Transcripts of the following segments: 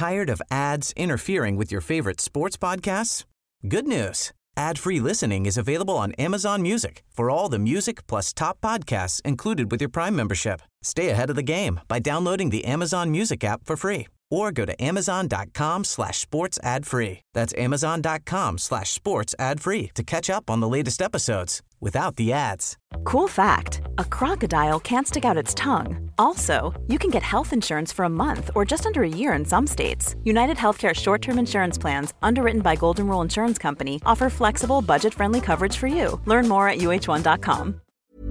Tired of ads interfering with your favorite sports podcasts? Good news. Ad-free listening is available on Amazon Music for all the music plus top podcasts included with your Prime membership. Stay ahead of the game by downloading the Amazon Music app for free or go to amazon.com/sports ad free. That's amazon.com/sports ad free to catch up on the latest episodes without the ads. Cool fact, a crocodile can't stick out its tongue. Also, you can get health insurance for a month or just under a year in some states. United Healthcare short-term insurance plans, underwritten by Golden Rule Insurance Company, offer flexible, budget-friendly coverage for you. Learn more at uh1.com.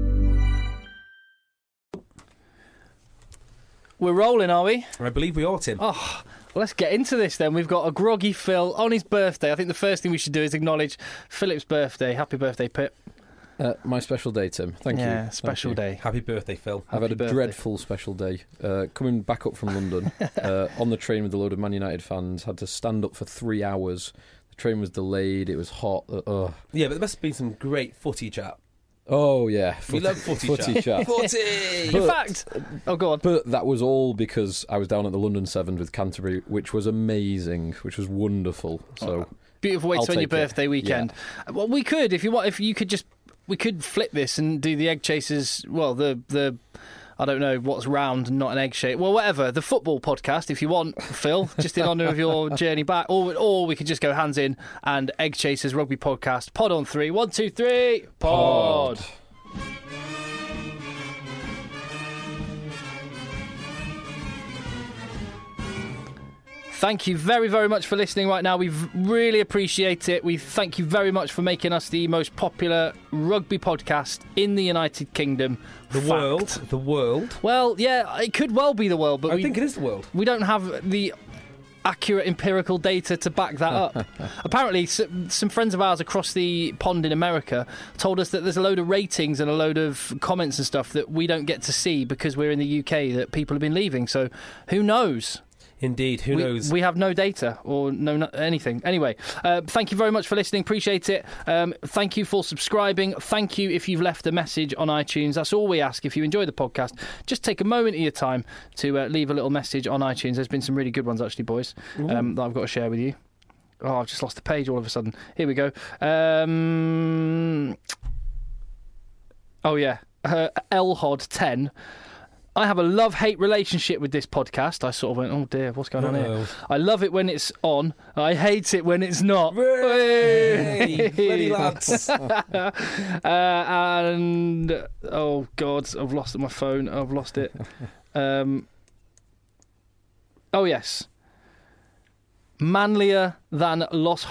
We're rolling, are we? I believe we are, Tim. Oh, well, let's get into this then. We've got a groggy Phil on his birthday. I think the first thing we should do is acknowledge Philip's birthday. Happy birthday, Pip. My special day, Tim. Thank you. Yeah, special day. Happy birthday, Phil. I've had a birthday. dreadful special day. Coming back up from London, on the train with a load of Man United fans, had to stand up for 3 hours. The train was delayed, it was hot. Yeah, but there must have been some great footy chat. Oh, yeah. We love footy chat. Footy! In fact... Oh, go on. But that was all because I was down at the London Sevens with Canterbury, which was amazing, which was wonderful. So beautiful way to I'll spend your take it. birthday weekend. Yeah. Well, we could, if you want, if you could just... We could flip this and do the Egg Chasers... Well, the I don't know what's round and not an egg shape. Well, whatever. The football podcast, if you want, Phil, just in honour of your journey back. Or we could just go hands in and Egg Chasers Rugby Podcast. Pod on 3. 1, 2, 3. Pod. Thank you very, very much for listening right now. We really appreciate it. We thank you very much for making us the most popular rugby podcast in the United Kingdom. The world. Well, yeah, it could well be the world, but I think it is the world. We don't have the accurate empirical data to back that up. Apparently, some friends of ours across the pond in America told us that there's a load of ratings and a load of comments and stuff that we don't get to see because we're in the UK, that people have been leaving. So who knows? Indeed, who knows? We have no data or no anything. Anyway, thank you very much for listening. Appreciate it. Thank you for subscribing. Thank you if you've left a message on iTunes. That's all we ask. If you enjoy the podcast, just take a moment of your time to leave a little message on iTunes. There's been some really good ones, actually, boys, that I've got to share with you. Oh, I've just lost the page all of a sudden. Here we go. Oh, yeah. Elhod10. I have a love-hate relationship with this podcast. I sort of went, oh dear, what's going on here? I love it when it's on. I hate it when it's not. Hey, bloody lads. And, oh God, I've lost my phone. I've lost it. Oh yes. Manlier than Los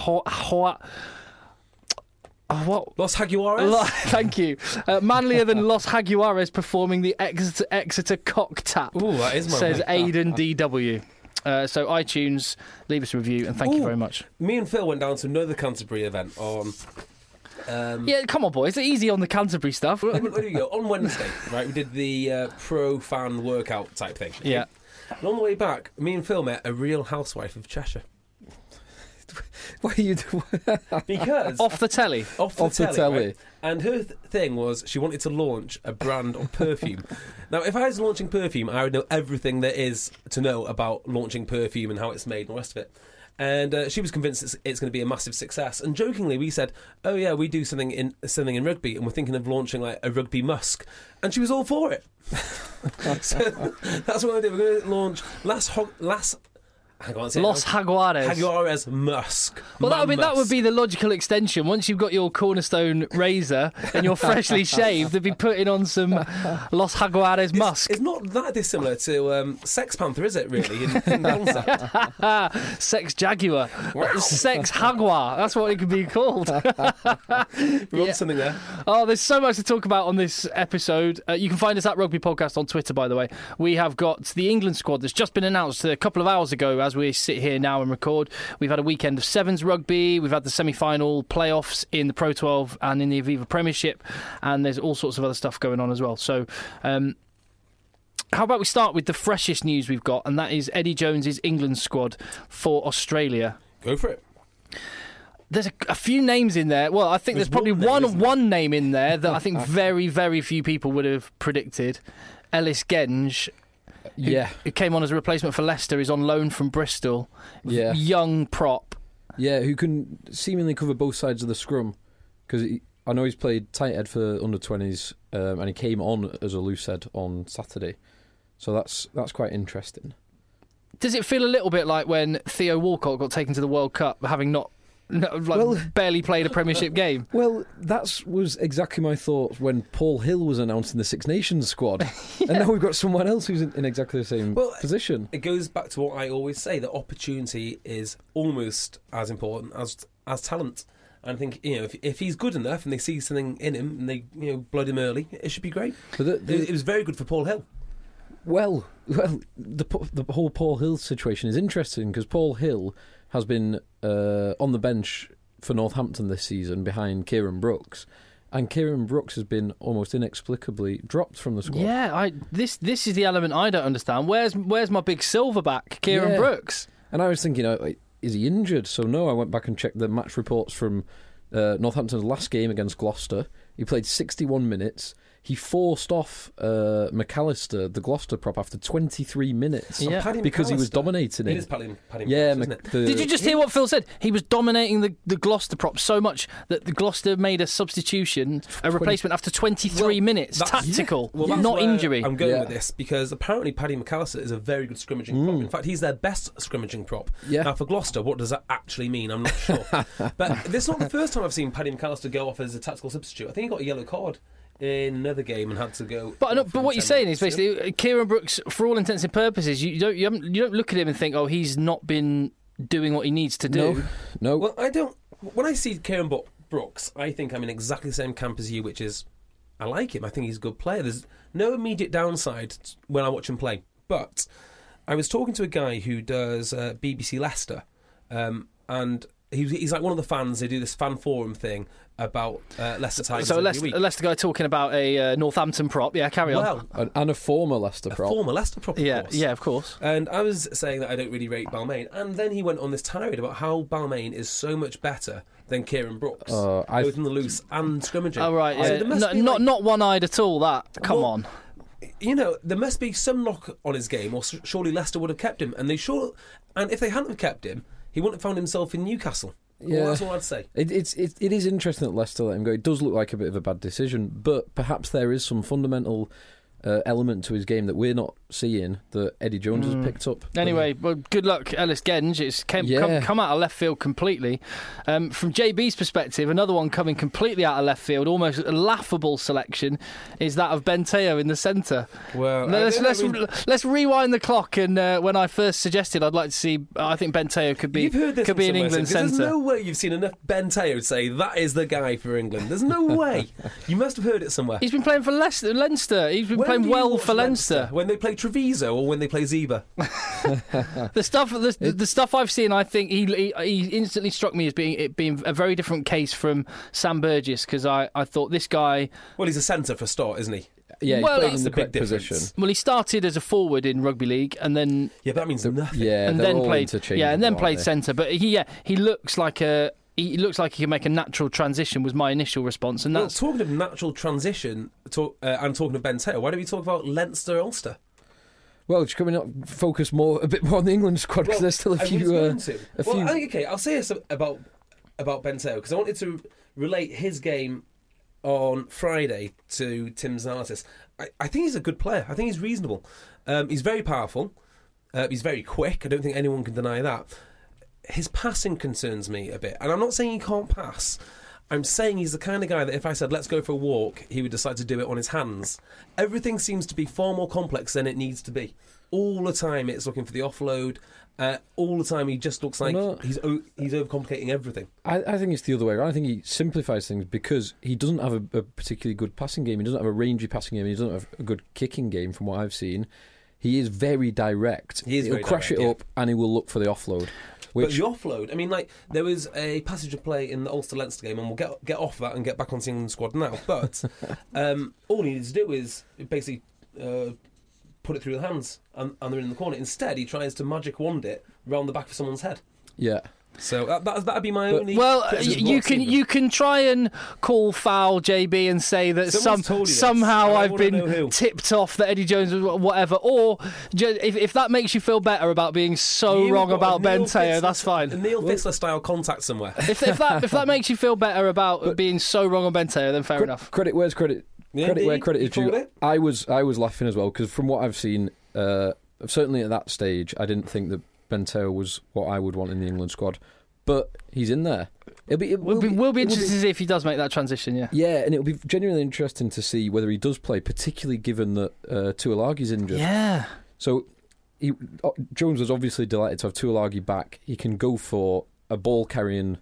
what? Los Jaguares? Thank you. Manlier than Los Jaguares performing the Exeter cock tap. Ooh, that is my says Aidan DW. So iTunes, leave us a review and thank you very much. Me and Phil went down to another Canterbury event on... yeah, come on, boys. It's easy on the Canterbury stuff. Where do you go? On Wednesday, right? We did the pro-fan workout type thing. Yeah. And on the way back, me and Phil met a real housewife of Cheshire. What are you doing? Because... Off the telly. Off the telly. Right? And her thing was she wanted to launch a brand of perfume. Now, if I was launching perfume, I would know everything there is to know about launching perfume and how it's made and the rest of it. And she was convinced it's going to be a massive success. And jokingly, we said, "Oh yeah, we do something in rugby, and we're thinking of launching like a rugby musk." And she was all for it. So that's what we did. We're going to launch Los Jaguares. Jaguares musk. Well, that would be the logical extension. Once you've got your cornerstone razor and you're freshly shaved, they'd be putting on some Los Jaguares musk. It's not that dissimilar to Sex Panther, is it? Really, in concept. Sex Jaguar, Sex Jaguar. That's what it could be called. We're on something there. Oh, there's so much to talk about on this episode. You can find us at Rugby Podcast on Twitter, by the way. We have got the England squad that's just been announced a couple of hours ago as we sit here now and record. We've had a weekend of Sevens rugby. We've had the semi-final playoffs in the Pro 12 and in the Aviva Premiership. And there's all sorts of other stuff going on as well. So, how about we start with the freshest news we've got, and that is Eddie Jones's England squad for Australia. Go for it. There's a few names in there. Well, I think there's probably one name in there that I think very, very few people would have predicted. Ellis Genge. who came on as a replacement for Leicester. He's on loan from Bristol. Yeah. Young prop. Yeah, who can seemingly cover both sides of the scrum. Because I know he's played tight head for under-20s, and he came on as a loose head on Saturday. So that's quite interesting. Does it feel a little bit like when Theo Walcott got taken to the World Cup, having barely played a Premiership game? Well, that was exactly my thoughts when Paul Hill was announced in the Six Nations squad. And now we've got someone else who's in exactly the same position. It goes back to what I always say, that opportunity is almost as important as talent. And I think, if he's good enough and they see something in him and they blood him early, it should be great. But it was very good for Paul Hill. Well, the whole Paul Hill situation is interesting because Paul Hill has been on the bench for Northampton this season behind Kieran Brooks, and Kieran Brooks has been almost inexplicably dropped from the squad. Yeah, this is the element I don't understand. Where's my big silverback, Kieran Brooks? And I was thinking, is he injured? So no, I went back and checked the match reports from Northampton's last game against Gloucester. He played 61 minutes. He forced off McAllister, the Gloucester prop, after 23 minutes because he was dominating it. It is Paddy isn't it? Did you just hear what Phil said? He was dominating the Gloucester prop so much that the Gloucester made a substitution, a replacement after 23 minutes. Tactical, not injury. I'm going with this because apparently Paddy McAllister is a very good scrimmaging prop. In fact, he's their best scrimmaging prop. Yeah. Now, for Gloucester, what does that actually mean? I'm not sure. But this is not the first time I've seen Paddy McAllister go off as a tactical substitute. I think he got a yellow card in another game and had to go. But what you're saying is basically Kieran Brooks, for all intents and purposes, you don't look at him and think, oh, he's not been doing what he needs to do. No. Well, I don't. When I see Kieran Brooks, I think I'm in exactly the same camp as you, which is I like him. I think he's a good player. There's no immediate downside when I watch him play. But I was talking to a guy who does BBC Leicester, and he's like one of the fans. They do this fan forum thing about Leicester Tigers. So a Leicester guy talking about a Northampton prop. Yeah, carry on. And a former Leicester prop. Former Leicester prop, of course. Yeah, of course. And I was saying that I don't really rate Balmain. And then he went on this tirade about how Balmain is so much better than Kieran Brooks, both in the loose and scrimmaging. Oh, right, yeah. Not one-eyed at all, that. Come on. There must be some knock on his game, or surely Leicester would have kept him. And if they hadn't have kept him, he wouldn't have found himself in Newcastle. Yeah, well, that's all I'd say. It is interesting that Leicester let him go. It does look like a bit of a bad decision, but perhaps there is some fundamental element to his game that we're not seeing that Eddie Jones has picked up. Anyway, well, good luck, Ellis Genge. It's come out of left field completely. From JB's perspective, another one coming completely out of left field, almost a laughable selection, is that of Ben Teo in the centre. Well, let's rewind the clock. And when I first suggested, I'd like to see. I think Ben Teo could be an England centre. There's no way you've seen enough Ben Teo say that is the guy for England. There's no way. You must have heard it somewhere. He's been playing for Leinster. He's been playing well for Leinster. When they play Treviso or when they play Zeba? The stuff I've seen, I think he instantly struck me as being a very different case from Sam Burgess, because I thought this guy. Well, he's a centre for a start, isn't he? Yeah, he's playing in the correct position. Well, he started as a forward in rugby league, and then but that means nothing. Yeah, and then played centre. But he looks like he can make a natural transition. Was my initial response, and that's talking of natural transition. I'm talking of Ben Teo. Why don't we talk about Leinster-Ulster? Well, just coming up, focus a bit more on the England squad because there's still a few. I'll say this about Ben Teo because I wanted to relate his game on Friday to Tim's analysis. I think he's a good player. I think he's reasonable. He's very powerful. He's very quick. I don't think anyone can deny that. His passing concerns me a bit. And I'm not saying he can't pass. I'm saying he's the kind of guy that if I said, let's go for a walk, he would decide to do it on his hands. Everything seems to be far more complex than it needs to be. All the time it's looking for the offload. All the time he just looks like he's overcomplicating everything. I think it's the other way around. I think he simplifies things because he doesn't have a particularly good passing game. He doesn't have a rangy passing game. He doesn't have a good kicking game from what I've seen. He is very direct. He'll crash it up and he will look for the offload. But the offload, I mean, like, there was a passage of play in the Ulster-Leinster game, and we'll get off that and get back on the England squad now, but all he needs to do is basically put it through the hands and they're in the corner. Instead, he tries to magic wand it round the back of someone's head. Yeah. So that'd be my only. Well, criticism of you last can season. you can try and call foul JB and say that Someone's told you this, somehow and I I've wanna know who. been tipped off that Eddie Jones was whatever, or if that makes you feel better about being so You've wrong got about a Ben Neil Taylor, Fissler- that's A fine. Neil Fissler style contact somewhere. If that makes you feel better about being so wrong on Ben Taylor, then fair enough. Credit where's credit. Yeah, Credit where indeed. credit is You called due. it. I was laughing as well because from what I've seen, certainly at that stage, I didn't think that Ben Taylor was what I would want in the England squad. But he's in there. We'll be Interested to see if he does make that transition. Yeah. Yeah, and it'll be genuinely interesting to see whether he does play, particularly given that Tuilagi's injured. Yeah. So Jones was obviously delighted to have Tuilagi back. He can go for a ball-carrying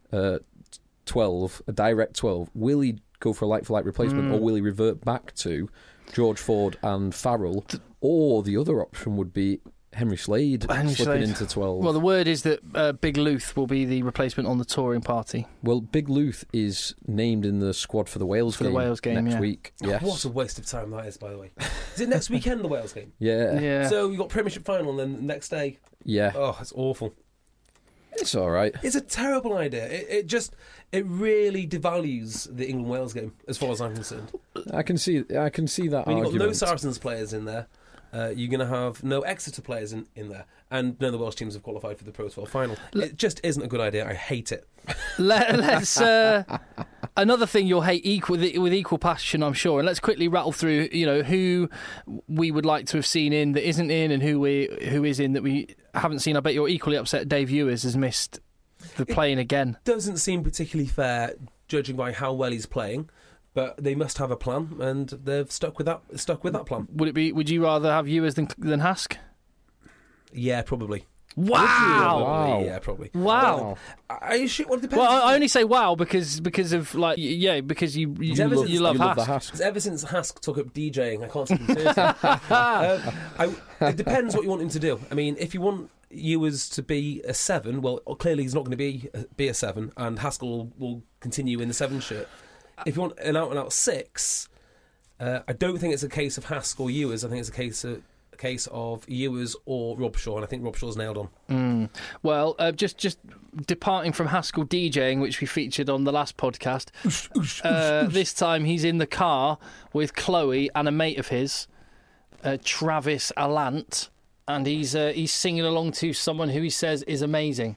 12, a direct 12. Will he go for a like-for-like replacement, or will he revert back to George Ford and Farrell? Or the other option would be Henry Slade slipping into 12. Well, the word is that Big Luth will be the replacement on the touring party. Well, Big Luth is named in the squad for the Wales game next week. Yes. What a waste of time that is, by the way. Is it next weekend, the Wales game? Yeah. So you've got Premiership final, and then the next day. Yeah. Oh, it's awful. It's all right. It's a terrible idea. It really devalues the England-Wales game, as far as I'm concerned. I can see that I mean, you've got argument. no Saracens players in there. You're going to have no Exeter players in there, and none of the Welsh teams have qualified for the Pro 12 final. It just isn't a good idea. I hate it. Let's another thing you'll hate with equal passion, I'm sure, and let's quickly rattle through. Who we would like to have seen in that isn't in, and who is in that we haven't seen. I bet you're equally upset. Dave Ewers has missed the playing again. Doesn't seem particularly fair, judging by how well he's playing. But they must have a plan, and they've stuck with that plan. Would you rather have Ewers than Hask? Yeah, probably. Wow! Probably, yeah, probably. Wow! Well, it depends. Well, I only say wow because of because you love the Hask. Hask. Ever since Hask took up DJing, I can't take him seriously. It depends what you want him to do. I mean, if you want Ewers to be a 7, well, clearly he's not going to be a 7, and Haskell will continue in the 7 shirt. If you want an out-and-out 6, I don't think it's a case of Hask or Ewers. I think it's a case of Ewers or Robshaw, and I think Robshaw's nailed on. Well, just departing from Haskell DJing, which we featured on the last podcast, this time he's in the car with Chloe and a mate of his, Travis Allant, and he's singing along to someone who he says is amazing.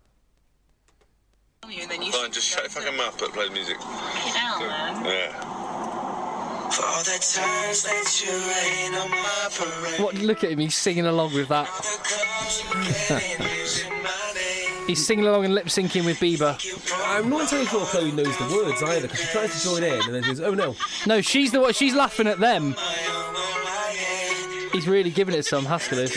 Fine, just shut the fucking mouth, but play the music. Yeah. For all the times that you rain on my parade. What? Look at him, he's singing along with that. He's singing along and lip syncing with Bieber. I'm not entirely sure Chloe knows the words either, because she tries to join in and then she goes, "Oh no." No, she's laughing at them. He's really giving it some, Haskell is.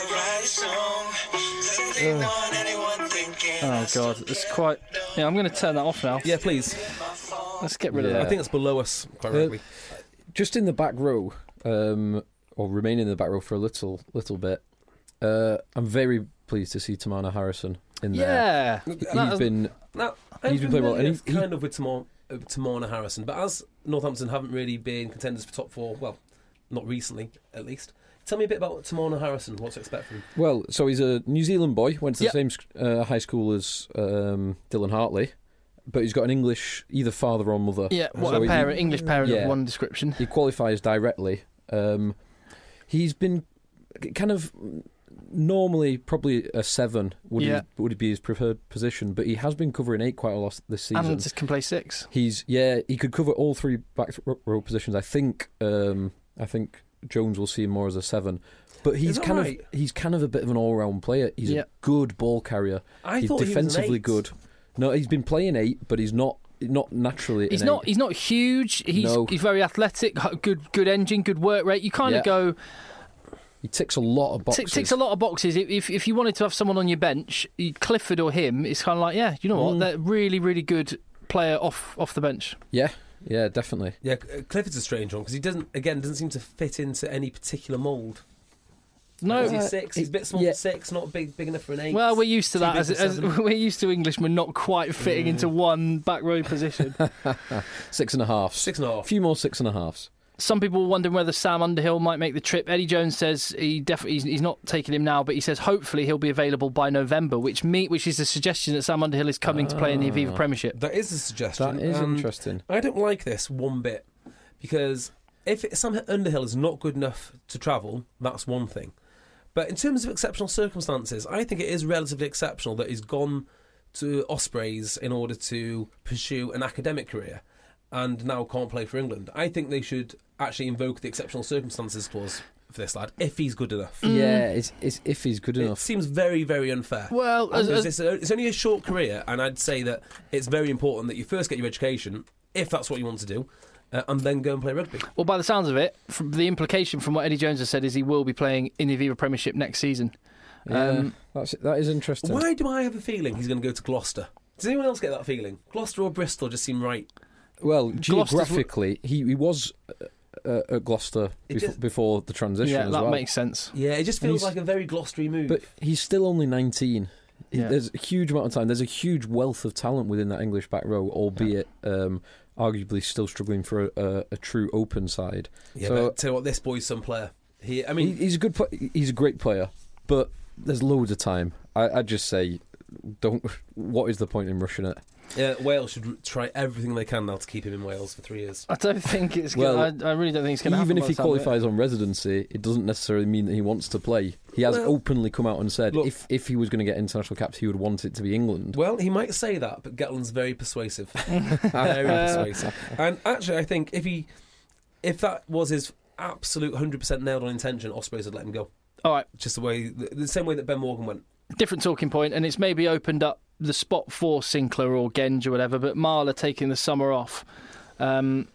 Oh God, it's quite. Yeah, I'm going to turn that off now. Yeah, please. Let's get rid of that. I think it's below us, quite frankly. Just in the back row, or remain in the back row for a little bit. I'm very pleased to see Tamana Harrison in there. Yeah, He's been playing well, and he kind of with Tamana Harrison, but as Northampton haven't really been contenders for top 4, well, not recently at least. Tell me a bit about Tamana Harrison. What to expect from him? Well, so he's a New Zealand boy. Went to the Yep. same high school as Dylan Hartley, but he's got an English either father or mother. yeah. What So a parent, English parent yeah. of one description. He qualifies directly. He's been kind of normally probably a 7 would be his preferred position, but he has been covering 8 quite a lot this season. And just can play 6. He could cover all 3 back row positions. I think Jones will see him more as a 7, but he's kind of a bit of an all-round player. He's a good ball carrier. He's thought defensively he was an 8. good. No, he's been playing 8, but he's not naturally. He's an not. 8. He's not huge. He's very athletic. Good engine. Good work rate. You kind of go. He ticks a lot of boxes. Ticks a lot of boxes. If you wanted to have someone on your bench, Clifford or him, it's kind of like, yeah, you know what? They're really, really good player off the bench. Yeah, definitely. Yeah, Clifford's a strange one because he doesn't seem to fit into any particular mould. No, He's 6. He's a bit small for 6, not big enough for an 8. well, we're used to Too that. big As for 7. we're used to Englishmen not quite fitting into one back row position. 6.5. 6.5. A few more 6.5s. Some people were wondering whether Sam Underhill might make the trip. Eddie Jones says he's not taking him now, but he says hopefully he'll be available by November, which is a suggestion that Sam Underhill is coming to play in the Aviva Premiership. That is a suggestion. That is interesting. I don't like this one bit, because if Sam Underhill is not good enough to travel, that's one thing. But in terms of exceptional circumstances, I think it is relatively exceptional that he's gone to Ospreys in order to pursue an academic career and now can't play for England. I think they should actually invoke the exceptional circumstances clause for this lad, if he's good enough. Yeah, it's if he's good enough. It seems very, very unfair. Well, it's only a short career, and I'd say that it's very important that you first get your education, if that's what you want to do, and then go and play rugby. Well, by the sounds of it, from the implication from what Eddie Jones has said is he will be playing in the Aviva Premiership next season. Yeah, that is interesting. Why do I have a feeling he's going to go to Gloucester? Does anyone else get that feeling? Gloucester or Bristol just seem right. Well, geographically, he was at Gloucester before the transition as well. Yeah, that makes sense. Yeah, it just feels like a very Gloucestery move. But he's still only 19. Yeah. There's a huge amount of time. There's a huge wealth of talent within that English back row, albeit arguably still struggling for a true open side. Yeah, so, but tell you what, this boy's some player. He's a good. He's a great player, but there's loads of time. I'd just say, what is the point in rushing it? Yeah, Wales should try everything they can now to keep him in Wales for 3 years. I don't think it's well, going I really don't think it's going to happen. Even if he qualifies on residency, it doesn't necessarily mean that he wants to play. He has openly come out and said if he was going to get international caps, he would want it to be England. Well, he might say that, but Gatland's very persuasive. Very persuasive. And actually, I think if that was his absolute 100% nailed on intention, Ospreys would let him go. All right. Just the same way that Ben Morgan went. Different talking point, and it's maybe opened up the spot for Sinclair or Genge or whatever, but Marler taking the summer off, we don't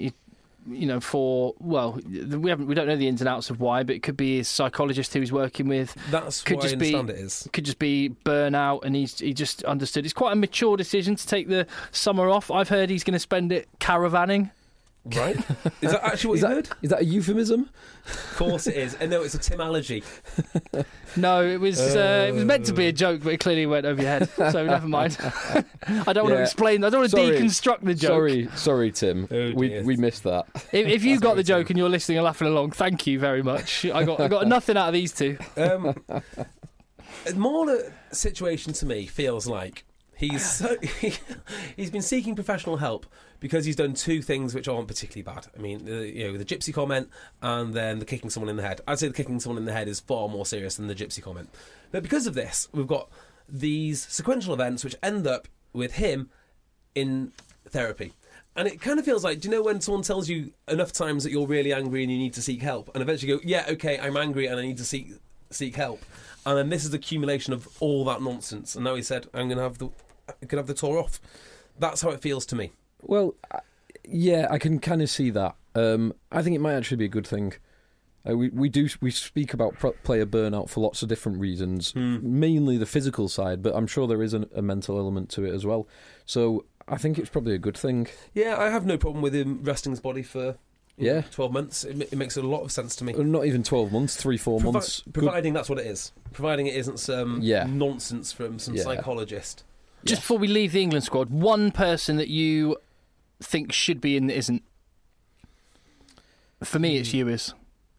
know the ins and outs of why, but it could be his psychologist who he's working with. That's what I understand it is. Could just be burnout, and he just understood. It's quite a mature decision to take the summer off. I've heard he's going to spend it caravanning. Right? Is that actually what you heard? Is that a euphemism? Of course it is. And no, it's a Tim allergy. No, it was meant to be a joke, but it clearly went over your head. So never mind. I don't want to explain. I don't want to deconstruct the joke. Sorry, Tim. Oh, we missed that. If you got the joke and you're listening and laughing along, thank you very much. I got nothing out of these two. Marler's situation to me feels like he's been seeking professional help because he's done two things which aren't particularly bad. I mean, the gypsy comment and then the kicking someone in the head. I'd say the kicking someone in the head is far more serious than the gypsy comment. But because of this, we've got these sequential events which end up with him in therapy. And it kind of feels like, do you know when someone tells you enough times that you're really angry and you need to seek help, and eventually you go, yeah, okay, I'm angry and I need to seek help. And then this is the accumulation of all that nonsense. And now he said, I can have the tour off. That's how it feels to me. Well, yeah, I can kind of see that. I think it might actually be a good thing. We speak about player burnout for lots of different reasons, mainly the physical side, but I'm sure there is a mental element to it as well. So I think it's probably a good thing. Yeah, I have no problem with him resting his body for 12 months. It makes a lot of sense to me. Not even 12 months, 3-4 months. Providing that's what it is. Providing it isn't some nonsense from some psychologist. Just before we leave the England squad, one person that you think should be in that isn't. For me, it's Ewers.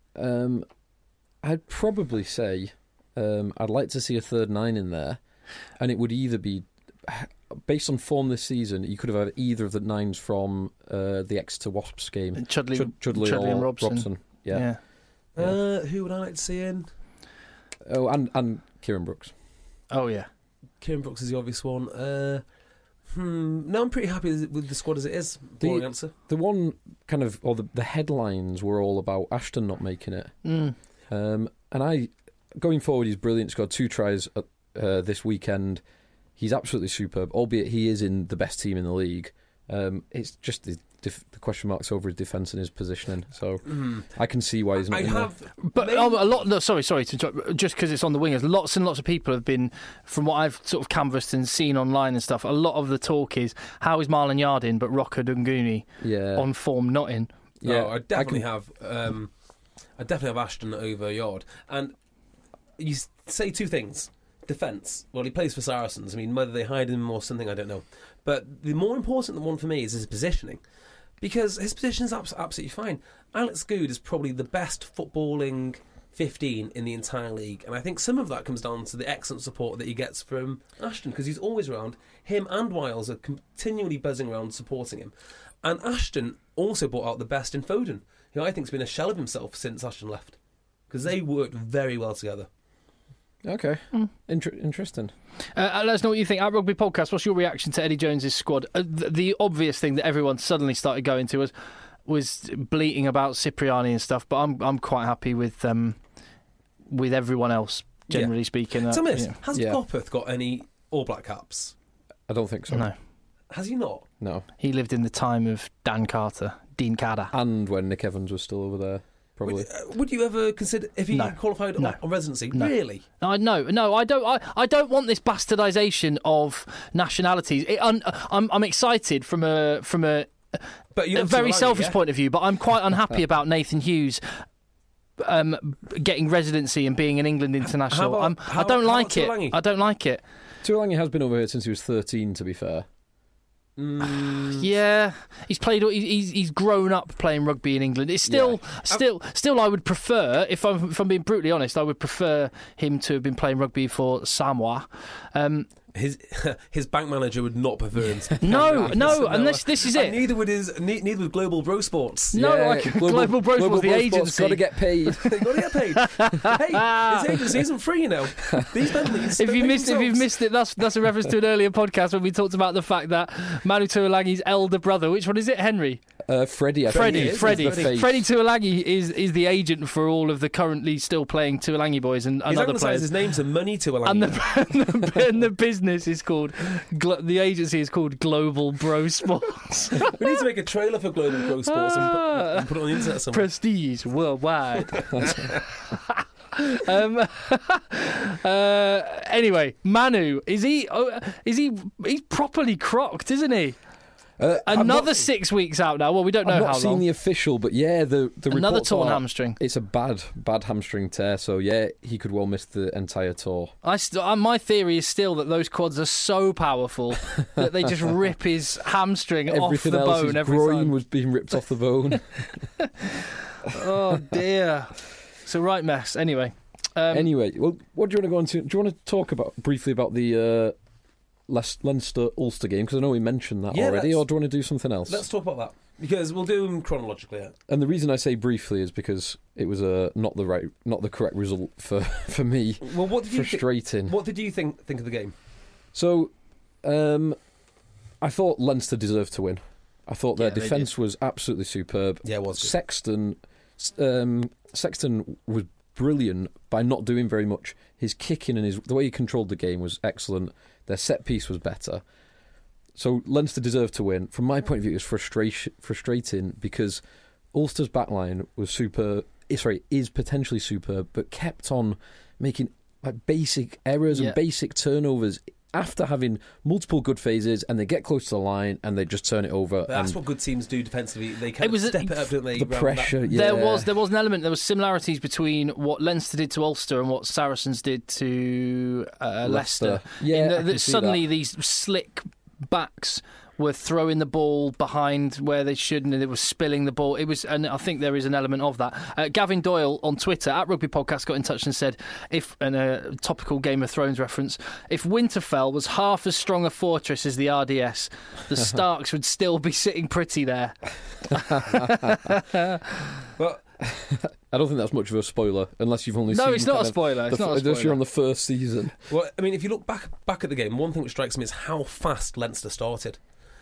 I'd probably say I'd like to see a third 9 in there, and it would either be based on form this season. You could have had either of the 9s from the Exeter Wasps game, Chudley or Robson. Yeah. Who would I like to see in? Oh, and Kieran Brooks. Oh yeah. Kieran Brooks is the obvious one. No, I'm pretty happy with the squad as it is. Boring answer. The one kind of, or the headlines were all about Ashton not making it. And going forward, he's brilliant. He's got 2 tries this weekend. He's absolutely superb, albeit he is in the best team in the league. It's just the question marks over his defence and his positioning. So I can see why he's not in there. But a lot. No, sorry to interrupt. Just because it's on the wingers, lots and lots of people have been, from what I've sort of canvassed and seen online and stuff. A lot of the talk is how is Marlon Yard in, but Rocker Dunguni on form not in. Yeah, I definitely have. I definitely have Ashton over Yard. And you say 2 things. Defence. Well, he plays for Saracens. I mean, whether they hide him or something, I don't know. But the more important one for me is his positioning. because his position is absolutely fine. Alex Goode is probably the best footballing 15 in the entire league, and I think some of that comes down to the excellent support that he gets from Ashton, because he's always around. Him and Wiles are continually buzzing around supporting him, and Ashton also brought out the best in Foden, who I think has been a shell of himself since Ashton left, because they worked very well together. Okay, interesting. Let us know what you think. At Rugby Podcast, what's your reaction to Eddie Jones's squad? The obvious thing that everyone suddenly started going to was bleating about Cipriani and stuff, but I'm quite happy with everyone else, generally speaking. Tell me this, has Gopperth got any All Black caps? I don't think so. No. Has he not? No. He lived in the time of Dean Carter. And when Nick Evans was still over there, probably. Would you ever consider if he qualified on residency? No. Really? No, I don't. I don't want this bastardisation of nationalities. I'm excited from a very selfish point of view, but I'm quite unhappy about Nathan Hughes getting residency and being an England international. I don't like it. I don't like it. Tuolangi has been over here since he was 13, to be fair. Yeah, he's played. He's grown up playing rugby in England. It's still. I would prefer, if I'm being brutally honest, I would prefer him to have been playing rugby for Samoa. His bank manager would not prefer him. No, and this is it. Neither would Global Bro Sports. No, Global Bro Sports, the agency. Got to get paid. They've got to get paid. Hey, his agency isn't free, you know. These Bentleys. If you've missed it, that's a reference to an earlier podcast when we talked about the fact that Manu Tuolangi's elder brother, which one is it, Henry? Freddie. Freddie Tuolangi is the agent for all of the currently still playing Tuolangi boys and other players. His name to Money Tuolangi. And the business is called, the agency is called Global Bro Sports. We need to make a trailer for Global Bro Sports and put it on the internet somewhere. Prestige worldwide. Anyway, Manu, he's properly crocked, isn't he? Another 6 weeks out now. Well, we don't know how long. I've not seen the official, but yeah, the another torn hamstring. It's a bad hamstring tear. So yeah, he could well miss the entire tour. My theory is still that those quads are so powerful that they just rip his hamstring off the bone every time. His groin was being ripped off the bone. Oh dear, it's a right mess. Anyway, well, what do you want to go on to? Do you want to talk briefly about the Leinster-Ulster game, because I know we mentioned that already, or do you want to do something else? Let's talk about that, because we'll do them chronologically. And the reason I say briefly is because it was not the correct result for me. Well, what did frustrating. What did you think of the game? So, I thought Leinster deserved to win. I thought their defence was absolutely superb. Yeah, it was good. Sexton was brilliant by not doing very much. His kicking and the way he controlled the game was excellent. Their set piece was better. So Leinster deserved to win. From my point of view, it was frustrating because Ulster's backline is potentially superb, but kept on making basic errors and basic turnovers after having multiple good phases, and they get close to the line and they just turn it over. But that's what good teams do defensively. They kind of step it up, don't they? The pressure, There was an element. There was similarities between what Leinster did to Ulster and what Saracens did to Leicester. Yeah, suddenly these slick backs were throwing the ball behind where they shouldn't, and it was spilling the ball. And I think there is an element of that. Gavin Doyle on Twitter at Rugby Podcast got in touch and said, in a topical Game of Thrones reference, if Winterfell was half as strong a fortress as the RDS, the Starks would still be sitting pretty there. Well, I don't think that's much of a spoiler, unless you've only seen... No, it's not a spoiler. Unless you're on the first season. Well, I mean, if you look back at the game, one thing which strikes me is how fast Leinster started.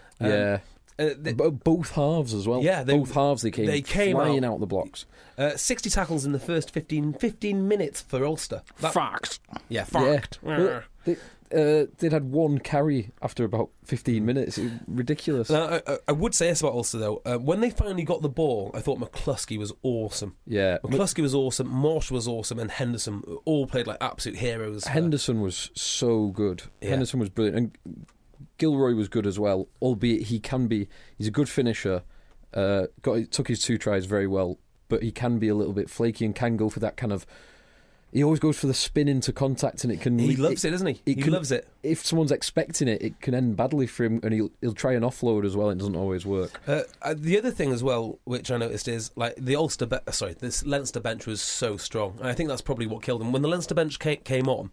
Both halves as well. Yeah, both halves they came flying out the blocks. 60 tackles in the first 15 minutes for Ulster. Fact. Yeah, fact. Yeah. They'd had one carry after about 15 minutes. It was ridiculous. Now, I would say this about Ulster, though. When they finally got the ball, I thought McCluskey was awesome. Yeah. McCluskey was awesome, Marsh was awesome, and Henderson all played like absolute heroes. Henderson was so good. Yeah. Henderson was brilliant. And Gilroy was good as well, albeit he's a good finisher. Took his 2 tries very well, but he can be a little bit flaky and can go for that kind of he always goes for the spin into contact, and it can. He loves it, doesn't he? He loves it. If someone's expecting it, it can end badly for him, and he'll try and offload as well. It doesn't always work. The other thing as well, which I noticed, is like this Leinster bench was so strong, and I think that's probably what killed them. When the Leinster bench came on,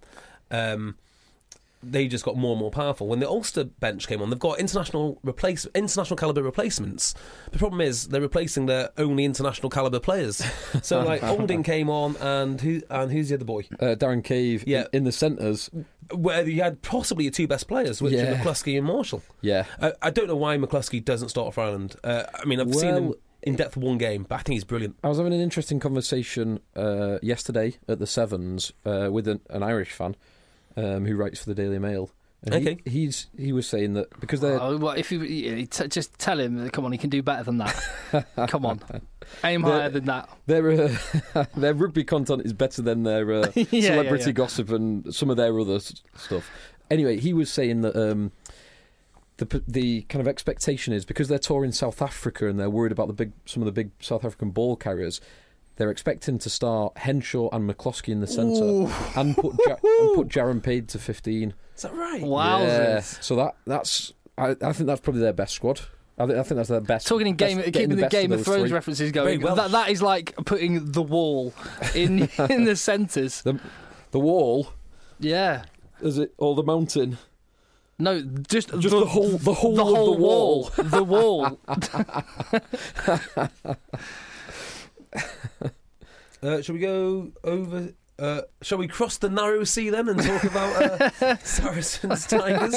they just got more and more powerful. When the Ulster bench came on, they've got international caliber replacements. The problem is they're replacing their only international caliber players. So like Olding came on, and who's the other boy? Darren Cave. Yeah. In the centres, where you had possibly your two best players, which are McCluskey and Marshall. Yeah. I don't know why McCluskey doesn't start for Ireland. I mean, I've seen him in depth one game, but I think he's brilliant. I was having an interesting conversation yesterday at the Sevens with an Irish fan. Who writes for the Daily Mail? And okay, he was saying that because they're well, if you just tell him, come on, he can do better than that. Come on, aim higher than that. Their rugby content is better than their celebrity gossip and some of their other stuff. Anyway, he was saying that the kind of expectation is because they're touring South Africa and they're worried about some of the big South African ball carriers. They're expecting to start Henshaw and McCloskey in the centre and put Jaron Pade to 15. Is that right? Wow. Yeah. So that's I think that's probably their best squad. I think that's their best. Talking in keeping the Game of Thrones references going. That is like putting the wall in the centres. The wall. Yeah. Is it or the mountain? No, just the whole wall. The wall. Shall we go over? Shall we cross the narrow sea then and talk about Saracens Tigers?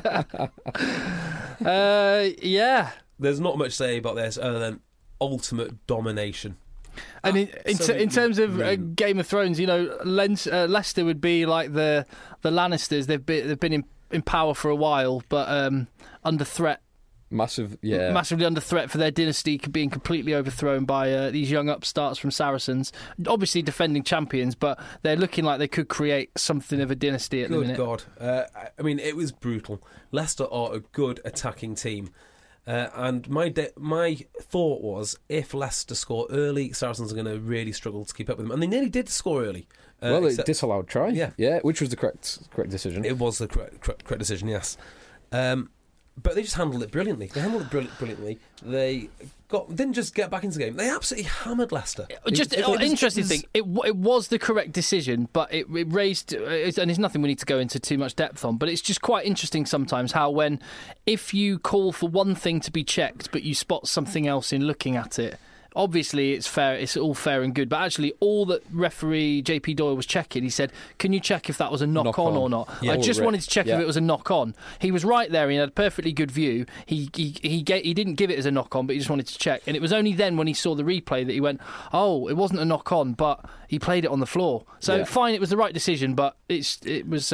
Yeah. There's not much to say about this other than ultimate domination. And in terms of Game of Thrones, you know, Leicester would be like the Lannisters. They've been in power for a while, but under threat. Massively under threat for their dynasty being completely overthrown by these young upstarts from Saracens. Obviously defending champions, but they're looking like they could create something of a dynasty at the minute. Good God. I mean, it was brutal. Leicester are a good attacking team. And my thought was, if Leicester score early, Saracens are going to really struggle to keep up with them. And they nearly did score early. It disallowed try. Yeah, which was the correct decision. It was the correct decision, yes. But they just handled it brilliantly. They didn't just get back into the game. They absolutely hammered Leicester. Interesting thing. It was the correct decision, but it raised, and it's nothing we need to go into too much depth on. But it's just quite interesting sometimes how if you call for one thing to be checked, but you spot something else in looking at it. Obviously, it's fair. It's all fair and good, but actually, all that referee JP Doyle was checking, he said, "Can you check if that was a knock on or not?" Yeah. I just wanted to check if it was a knock on. He was right there. He had a perfectly good view. He didn't give it as a knock on, but he just wanted to check. And it was only then when he saw the replay that he went, "Oh, it wasn't a knock on, but he played it on the floor." So fine, it was the right decision, but it was.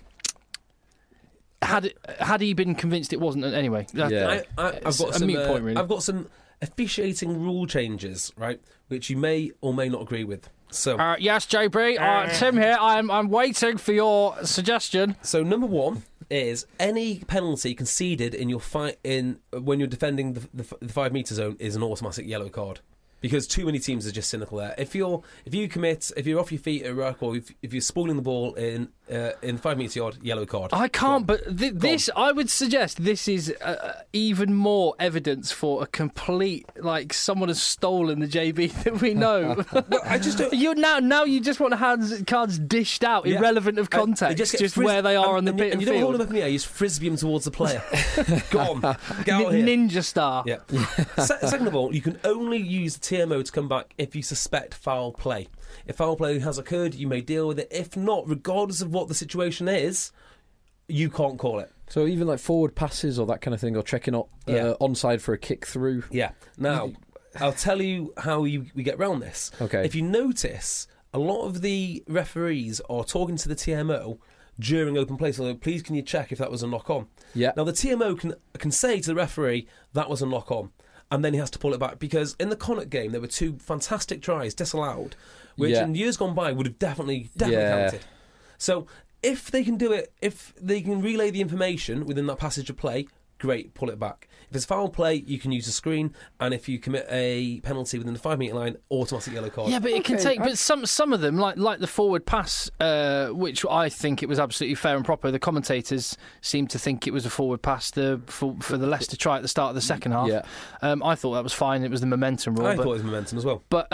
Had he been convinced it wasn't anyway? I've got some moot point, really. I've got some officiating rule changes, right, which you may or may not agree with. So yes, JB, Tim here. I'm waiting for your suggestion. So number one is any penalty conceded in your when you're defending the 5 metre zone is an automatic yellow card. Because too many teams are just cynical there. If you're off your feet at a ruck, or if you're spoiling the ball in 5 metre yard, yellow card. I can't, but I would suggest this is even more evidence for a complete, like, someone has stolen the JB that we know. Well, I just don't. Now you just want cards dished out, irrelevant of context, just where they are on the bit of field. And you don't hold them up in the air, you just frisbee them towards the player. Go on, get out here. Ninja star. Yeah. Second of all, you can only use the TMO to come back if you suspect foul play. If foul play has occurred, you may deal with it. If not, regardless of what the situation is, you can't call it. So even like forward passes or that kind of thing, or checking onside for a kick through. Yeah. Now, I'll tell you how we get around this. Okay. If you notice, a lot of the referees are talking to the TMO during open play. So please, can you check if that was a knock on? Yeah. Now the TMO can say to the referee that was a knock on, and then he has to pull it back, because in the Connacht game there were 2 fantastic tries disallowed, which in years gone by would have definitely counted. So if they can do it, if they can relay the information within that passage of play, great, pull it back. If it's foul play, you can use the screen, and if you commit a penalty within the 5-metre line, automatic yellow card. Yeah, but it can take. But some of them, like the forward pass, which I think it was absolutely fair and proper. The commentators seemed to think it was a forward pass for the Leicester try at the start of the second half. Yeah. I thought that was fine. It was the momentum rule. I thought it was momentum as well. But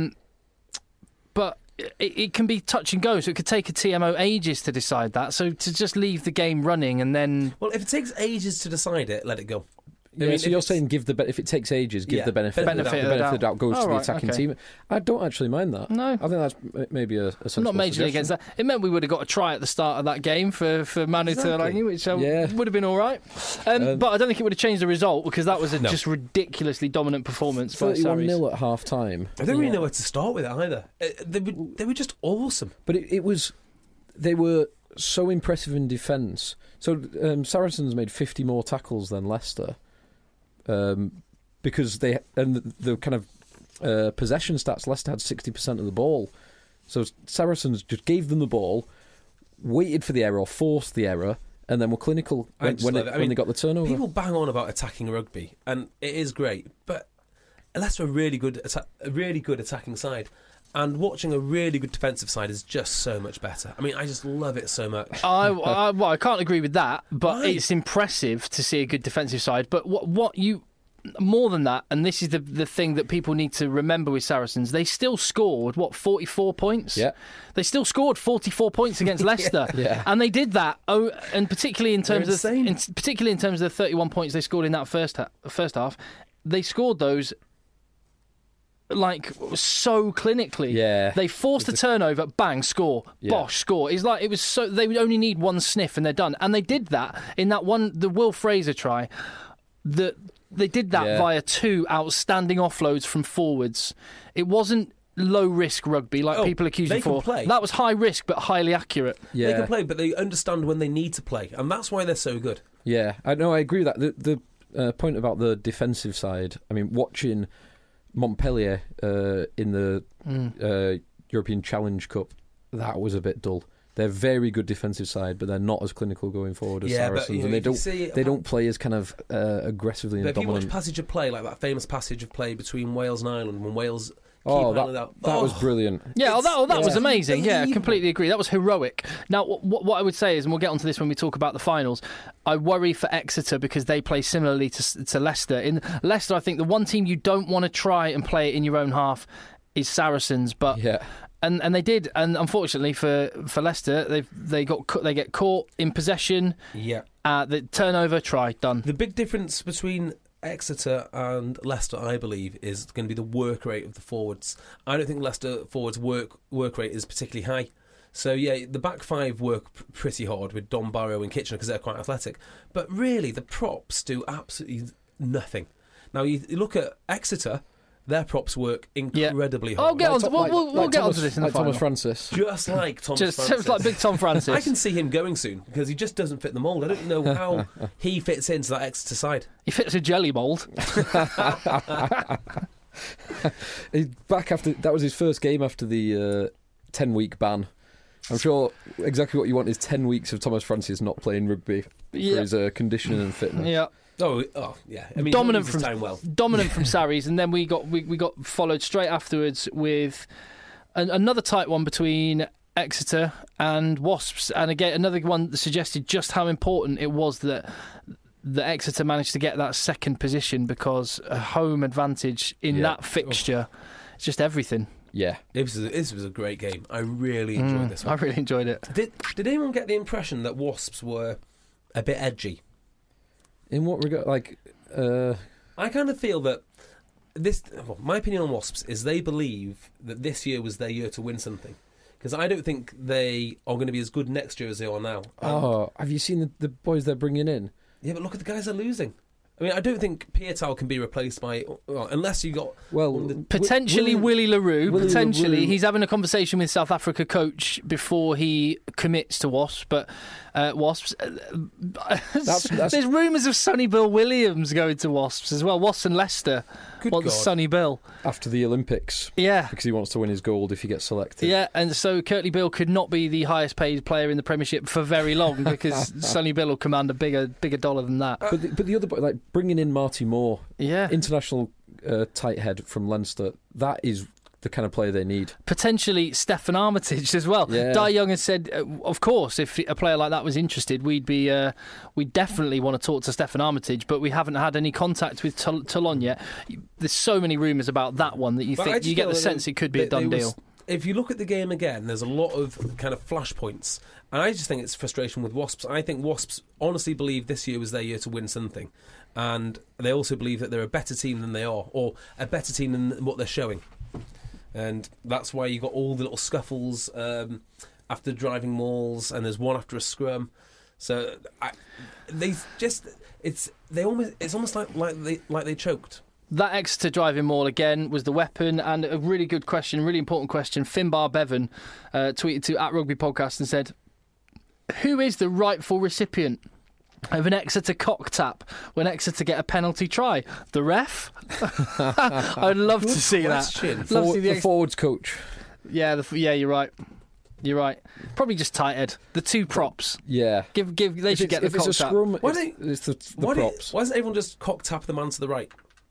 it can be touch and go, so it could take a TMO ages to decide that. So to just leave the game running and then... Well, if it takes ages to decide it, let it go. Yeah, so you're saying if it takes ages, give the benefit of the doubt goes to the attacking team. I don't actually mind that. No. I think that's maybe a sensible I'm not majorly suggestion. against that. It meant we would have got a try at the start of that game for Manu Tuilagi, which would have been all right. But I don't think it would have changed the result because that was a just ridiculously dominant performance by Sarries. 31-0 at half-time. I don't really know where to start with it either. They were just awesome. But they were so impressive in defence. So Saracens made 50 more tackles than Leicester. Because the kind of possession stats, Leicester had 60% of the ball. So Saracens just gave them the ball, waited for the error, or forced the error, and then were clinical when they got the turnover. People bang on about attacking rugby, and it is great, but Leicester are a really good attacking side. And watching a really good defensive side is just so much better. I mean, I just love it so much. I can't agree with that, but it's impressive to see a good defensive side. But what you... More than that, and this is the thing that people need to remember with Saracens, they still scored, 44 points? Yeah. They still scored 44 points against Leicester. Yeah. And they did that, and particularly in terms of the 31 points they scored in that first half, they scored those... so clinically. Yeah. They forced a turnover, bang, score. Yeah. Bosh, score. It's like it was so they would only need one sniff and they're done. And they did that in that one, the Will Fraser try. They did that via 2 outstanding offloads from forwards. It wasn't low risk rugby like people accuse them for. That was high risk but highly accurate. Yeah. They can play, but they understand when they need to play, and that's why they're so good. Yeah, I agree with that. The point about the defensive side, I mean, watching Montpellier in the European Challenge Cup, that was a bit dull. They're a very good defensive side, but they're not as clinical going forward as Saracens, and they don't play as kind of aggressively and dominant. If you watch passage of play, like that famous passage of play between Wales and Ireland, when Wales that was brilliant. Yeah, that was amazing. Yeah, I completely agree. That was heroic. Now, what I would say is, and we'll get onto this when we talk about the finals, I worry for Exeter because they play similarly to Leicester. In Leicester, I think the one team you don't want to try and play it in your own half is Saracens, but and they did, and unfortunately for Leicester, they get caught in possession. Yeah, the turnover, try, done. The big difference between Exeter and Leicester, I believe, is going to be the work rate of the forwards. I don't think Leicester forwards' work rate is particularly high. So, yeah, the back five work pretty hard with Don Barrow and Kitchener because they're quite athletic. But really, the props do absolutely nothing. Now, you look at Exeter, their props work incredibly hard. We'll get onto this in the final. Thomas Francis. Just like Thomas Francis. Just like big Tom Francis. I can see him going soon because he just doesn't fit the mould. I don't know how he fits into that Exeter side. He fits a jelly mould. He's back after... That was his first game after the 10-week ban. I'm sure exactly what you want is 10 weeks of Thomas Francis not playing rugby for his conditioning and fitness. Yeah. Oh yeah. I mean, dominant from Sarries, and then we got followed straight afterwards with another tight one between Exeter and Wasps, and again another one that suggested just how important it was that Exeter managed to get that second position because a home advantage in that fixture is just everything. Yeah, this was a great game. I really enjoyed this one. I really enjoyed it. Did anyone get the impression that Wasps were a bit edgy? In what regard? I kind of feel that my opinion on Wasps is they believe that this year was their year to win something. Because I don't think they are going to be as good next year as they are now. Have you seen the boys they're bringing in? Yeah, but look at the guys they're losing. I mean, I don't think Pietau can be replaced by, unless you got Potentially Willie LaRue. Potentially, LaRue. he's having a conversation with South Africa coach before he commits to Wasps. But Wasps, there's rumours of Sonny Bill Williams going to Wasps as well. Wasps and Leicester want Sonny Bill after the Olympics. Yeah, because he wants to win his gold if he gets selected. Yeah, and so Curtly Bill could not be the highest paid player in the Premiership for very long because Sonny Bill will command a bigger dollar than that. But the other, like bringing in Marty Moore, yeah, international tight head from Leinster, that is the kind of player they need. Potentially Stefan Armitage as well. Yeah. Di Young has said, of course, if a player like that was interested, we'd definitely want to talk to Stefan Armitage, but we haven't had any contact with Toulon yet. There's so many rumours about that one that you get the sense it could be a done deal. If you look at the game again, there's a lot of kind of flashpoints, and I just think it's frustration with Wasps. I think Wasps honestly believe this year was their year to win something, and they also believe that they're a better team than they are, or a better team than what they're showing. And that's why you got all the little scuffles after driving mauls, and there's one after a scrum. So it's almost like they choked. That Exeter driving maul again was the weapon, and a really good question, really important question. Finbar Bevan tweeted to @RugbyPodcast and said, "Who is the rightful recipient of an Exeter cock tap when Exeter get a penalty try? The ref?" I'd love to see that. The forwards coach. Yeah, you're right. You're right. Probably just tight head. The two props. Yeah. They should get the cock tap. If it's a scrum, it's the props. Why doesn't everyone just cock tap the man to the right?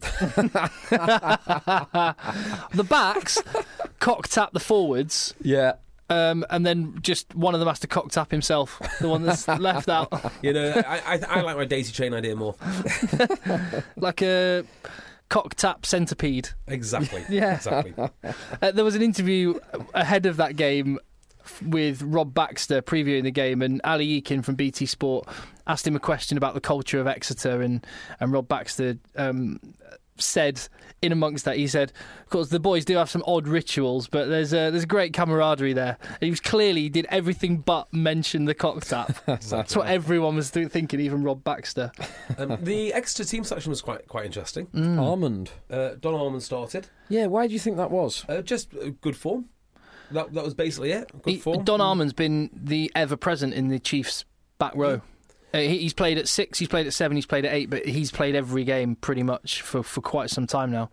The backs cock tap the forwards. Yeah. And then just one of them has to cock tap himself, the one that's left out. You know, I like my daisy chain idea more. Like a cock tap centipede. Exactly. Yeah. Exactly. There was an interview ahead of that game with Rob Baxter previewing the game, and Ali Eakin from BT Sport asked him a question about the culture of Exeter, and Rob Baxter said, in amongst that, he said, of course the boys do have some odd rituals, but there's a great camaraderie there. And he did everything but mention the cock tap. That's what everyone was thinking, even Rob Baxter. The Exeter team selection was quite interesting. Armand. Don Armand started. Yeah, why do you think that was? Just good form. That was basically it. Good form. Don Armand's been the ever-present in the Chiefs' back row. He's played at 6, he's played at 7, he's played at 8, but he's played every game pretty much for quite some time now.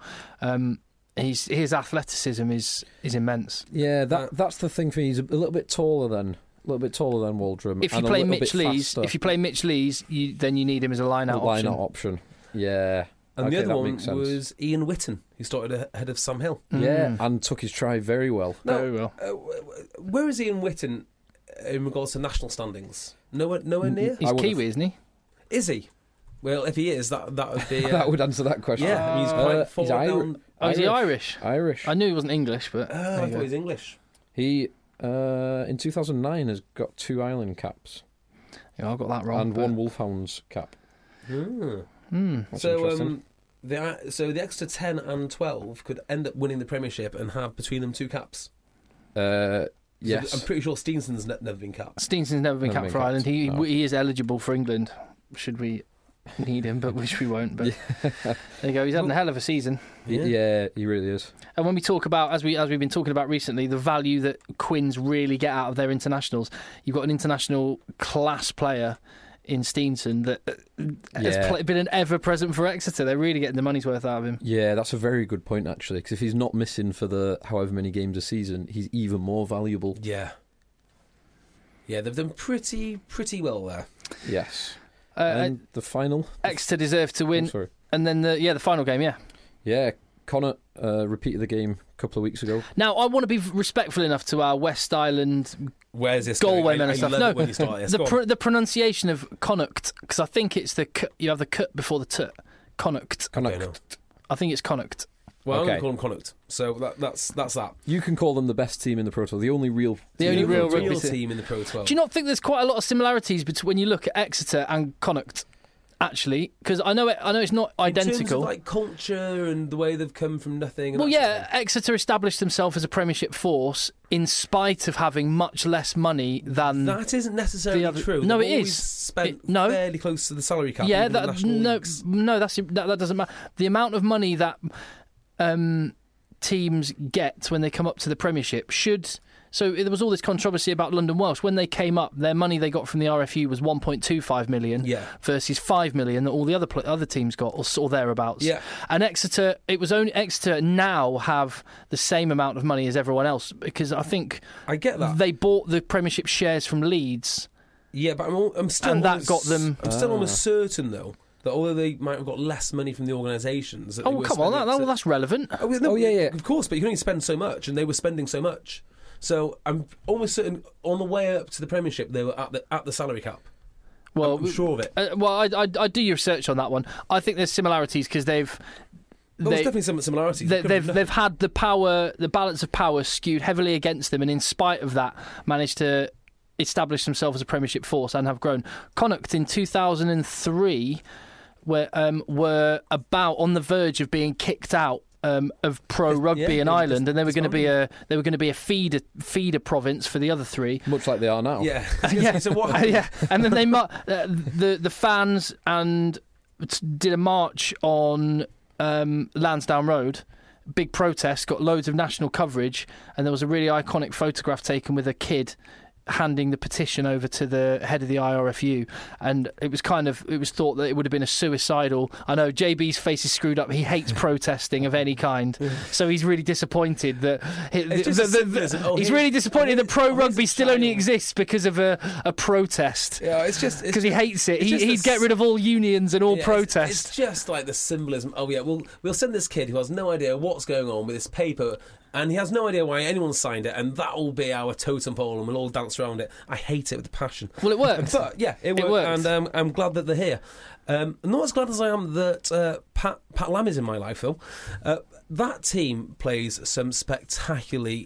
His athleticism is immense. Yeah, that's the thing for me. He's a little bit taller than Waldrum. If you play Mitch Lees, then you need him as a line-out option. Yeah. And the other one was Ian Whitten, who started ahead of Sam Hill. Yeah, and took his try very well. Very well. Where is Ian Whitten in regards to national standings? Nowhere near? He's Kiwi, isn't he? Is he? Well, if he is, that would be... that would answer that question. Yeah, he's quite forward down. Is he Irish? Irish. I knew he wasn't English, but... I thought he was English. He, in 2009, has got 2 Ireland caps. Yeah, I got that wrong. And 1 Wolfhounds cap. That's interesting. So the Exeter 10 and 12 could end up winning the Premiership and have between them 2 caps. Yes. So I'm pretty sure Steenson's never been capped. Steenson's never been capped for Ireland. He is eligible for England, should we need him, but which we won't. But there you go. He's having a hell of a season. Yeah, he really is. And when we talk about, as we've been talking about recently, the value that Quins really get out of their internationals, you've got an international class player in Steenson that has been an ever-present for Exeter. They're really getting the money's worth out of him. Yeah, that's a very good point, actually, because if he's not missing for the however many games a season, he's even more valuable. Yeah, they've done pretty well there. Yes. And the final? Exeter deserved to win. And then the final game, Yeah, Connacht repeated the game a couple of weeks ago. Now, I want to be respectful enough to our West Island... Where's this Galway men and stuff. No, the pronunciation of Connacht, because I think it's you have the cut before the t. Connacht. Okay, no. I think it's Connacht. Well, I'm going to call them Connacht. So that's that. You can call them the best team in the Pro 12, the only real team in the Pro 12. Do you not think there's quite a lot of similarities between when you look at Exeter and Connacht? actually, because I know it's not In identical. terms of, like, culture and the way they've come from nothing. And Well, that sort of yeah, Exeter established themselves as a Premiership force in spite of having much less money than. That isn't necessarily the other- true. No, They've it always is. Spent No. fairly close to the salary cap. Yeah, even in national leagues. that doesn't matter. The amount of money that teams get when they come up to the Premiership should. So there was all this controversy about London Welsh. When they came up, their money they got from the RFU was 1.25 million versus 5 million that all the other teams got, or thereabouts. Yeah. And Exeter, Exeter now have the same amount of money as everyone else, because I think I get that. they bought the Premiership shares from Leeds. Yeah, but I'm still. And that almost, got them- I'm still almost certain, though, that although they might have got less money from the organisations. that they Oh, were come on, spending- that's relevant. yeah. Of course, but you can only spend so much, and they were spending so much. So I'm almost certain on the way up to the Premiership, they were at the salary cap. Well, I'm sure of it. I do your research on that one. I think there's similarities because There's definitely some similarities. they've had the balance of power skewed heavily against them, and in spite of that, managed to establish themselves as a Premiership force and have grown. Connacht in 2003 were about on the verge of being kicked out of pro rugby in Ireland, and they were going to be a feeder province for the other three, Much like they are now. Yeah. So what happened? yeah. And then they the fans and did a march on Lansdowne Road. Big protest, got loads of national coverage, and there was a really iconic photograph taken with a kid handing the petition over to the head of the IRFU, and it was thought that it would have been a suicidal. I know JB's face is screwed up. He hates protesting of any kind, so he's really disappointed that he's really disappointed that pro rugby still only exists because of a protest. Yeah, it's just because he hates it. He'd get rid of all unions and all protest. It's just like the symbolism. Oh yeah, we'll send this kid who has no idea what's going on with this paper. And he has no idea why anyone signed it, and that will be our totem pole, and we'll all dance around it. I hate it with a passion. Well, it worked. But yeah, it worked. And I'm glad that they're here. Not as glad as I am that Pat Lam is in my life, though. That team plays some spectacularly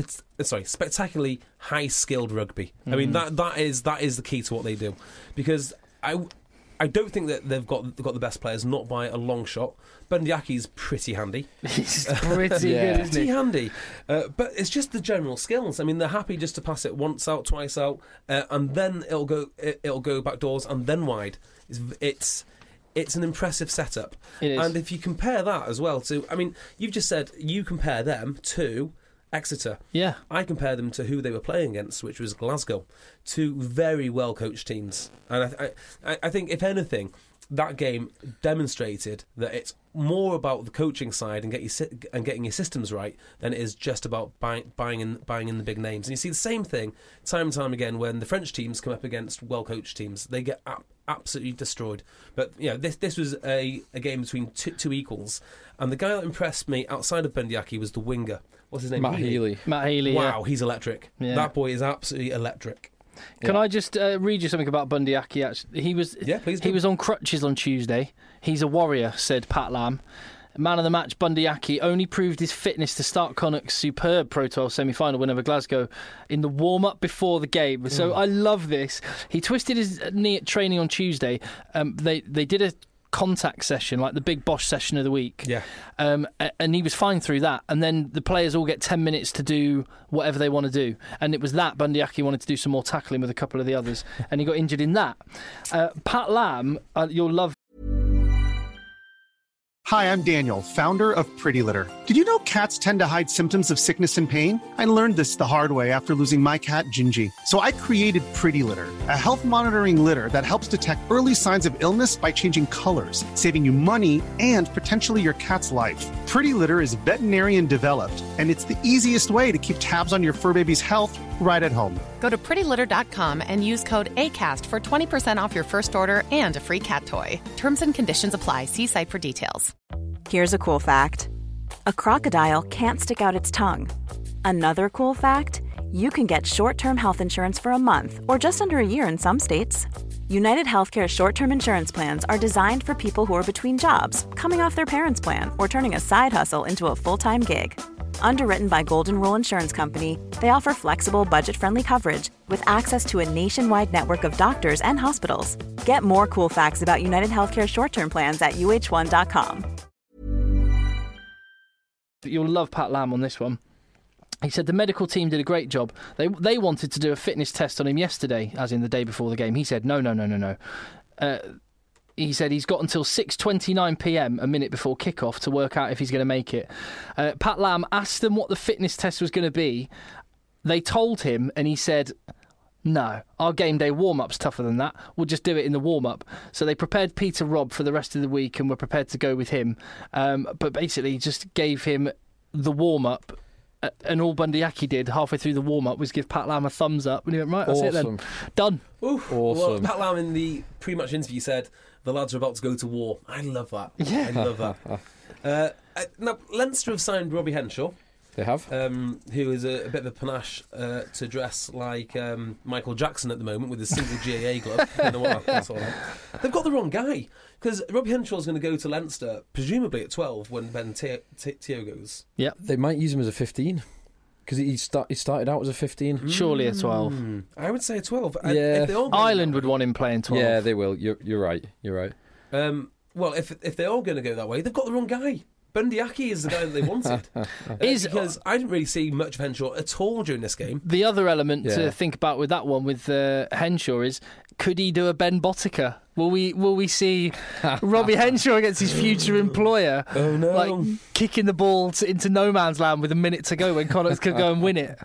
high-skilled rugby. I mean, that is the key to what they do, because I don't think that they've got the best players, not by a long shot. Bundiaki's pretty handy. He's pretty good, isn't he? Pretty handy. But it's just the general skills. I mean, they're happy just to pass it once out, twice out, and then it'll go back doors and then wide. It's an impressive setup. It is. And if you compare that as well to, I mean, you've just said you compare them to Exeter. Yeah. I compare them to who they were playing against, which was Glasgow. Two very well coached teams. And I think, if anything, that game demonstrated that it's more about the coaching side and getting your systems right than it is just about buying in the big names. And you see the same thing time and time again when the French teams come up against well coached teams. They get absolutely destroyed. But this was a game between two equals, and the guy that impressed me outside of Bundiaki was the winger. What's his name? Matt Healy. Matt Healy. Wow, he's electric. Yeah. That boy is absolutely electric. Can I just read you something about Bundiaki? Actually, please do. He was on crutches on Tuesday. He's a warrior, said Pat Lam. Man of the match, Bundiaki only proved his fitness to start Connacht's superb Pro 12 semi-final win over Glasgow in the warm-up before the game. So I love this. He twisted his knee at training on Tuesday. They did a contact session, like the big Bosch session of the week. Yeah. And he was fine through that. And then the players all get 10 minutes to do whatever they want to do. And it was that Bundiaki wanted to do some more tackling with a couple of the others. And he got injured in that. Pat Lam, you'll love. Hi, I'm Daniel, founder of Pretty Litter. Did you know cats tend to hide symptoms of sickness and pain? I learned this the hard way after losing my cat, Gingy. So I created Pretty Litter, a health monitoring litter that helps detect early signs of illness by changing colors, saving you money and potentially your cat's life. Pretty Litter is veterinarian developed, and it's the easiest way to keep tabs on your fur baby's health right at home. Go to prettylitter.com and use code ACAST for 20% off your first order and a free cat toy. Terms and conditions apply. See site for details. Here's a cool fact. A crocodile can't stick out its tongue. Another cool fact, you can get short-term health insurance for a month or just under a year in some states. United Healthcare short-term insurance plans are designed for people who are between jobs, coming off their parents' plan, or turning a side hustle into a full-time gig. Underwritten by Golden Rule Insurance Company, they offer flexible, budget-friendly coverage with access to a nationwide network of doctors and hospitals. Get more cool facts about United Healthcare short-term plans at uh1.com. You'll love Pat Lam on this one. He said the medical team did a great job. They wanted to do a fitness test on him yesterday, as in the day before the game. He said, no. He said he's got until 6:29pm, a minute before kickoff, to work out if he's going to make it. Pat Lam asked them what the fitness test was going to be. They told him, and he said, no, our game day warm-up's tougher than that. We'll just do it in the warm-up. So they prepared Peter Robb for the rest of the week and were prepared to go with him. But basically just gave him the warm-up. And all Bundyaki did halfway through the warm-up was give Pat Lam a thumbs up. And he went, right, that's it then. Done. Oof. Awesome. Well, Pat Lam in the pre-match interview said, the lads are about to go to war. I love that. Yeah. I love that. Now, Leinster have signed Robbie Henshaw. They have. Who is a bit of a panache to dress like Michael Jackson at the moment with his single GAA glove. I don't know what that's all about. They've got the wrong guy, because Robbie Henshaw is going to go to Leinster, presumably at 12, when Ben Teo goes. Yeah. They might use him as a 15. Because he started out as a 15. Surely a 12. I would say a 12. Yeah. If they all Ireland would want him playing 12. Yeah, they will. You're right. Well, if they are going to go that way, they've got the wrong guy. Bundyaki is the guy that they wanted. Because I didn't really see much of Henshaw at all during this game. The other element to think about with that one, with Henshaw, is could he do a Ben Botica? Will we see Robbie Henshaw against his future employer? Oh no! Like kicking the ball into no man's land with a minute to go when Connacht could go and win it.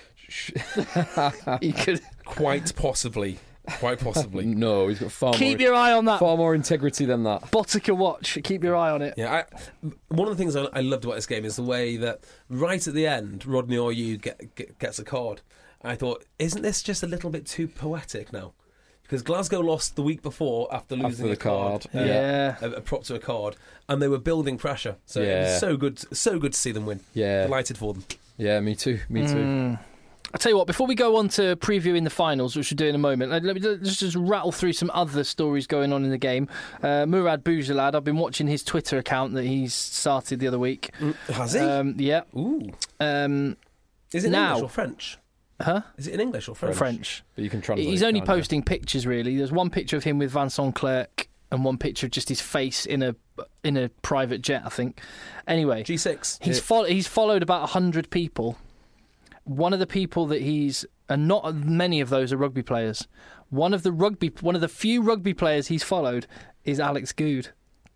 He could quite possibly. No, he's got Keep your eye on that. Far more integrity than that. Botica watch. Keep your eye on it. Yeah, one of the things I loved about this game is the way that right at the end, Rodney Oryu gets a card. I thought, isn't this just a little bit too poetic now? Because Glasgow lost the week before after losing the card. A prop to a card, and they were building pressure. So it was so good to see them win. Yeah, delighted for them. Yeah, me too. I'll tell you what, before we go on to previewing the finals, which we'll do in a moment, let me just rattle through some other stories going on in the game. Murad Boujalad, I've been watching his Twitter account that he's started the other week. Has he? Yeah. Ooh. Is it in English or French? Huh? Is it in English or French? French. But you can translate. He's only posting pictures, really. There's one picture of him with Vincent Clerc and one picture of just his face in a private jet, I think. Anyway. G6. He's followed about 100 people. One of the people that and not many of those are rugby players. One of the few rugby players he's followed is Alex Good.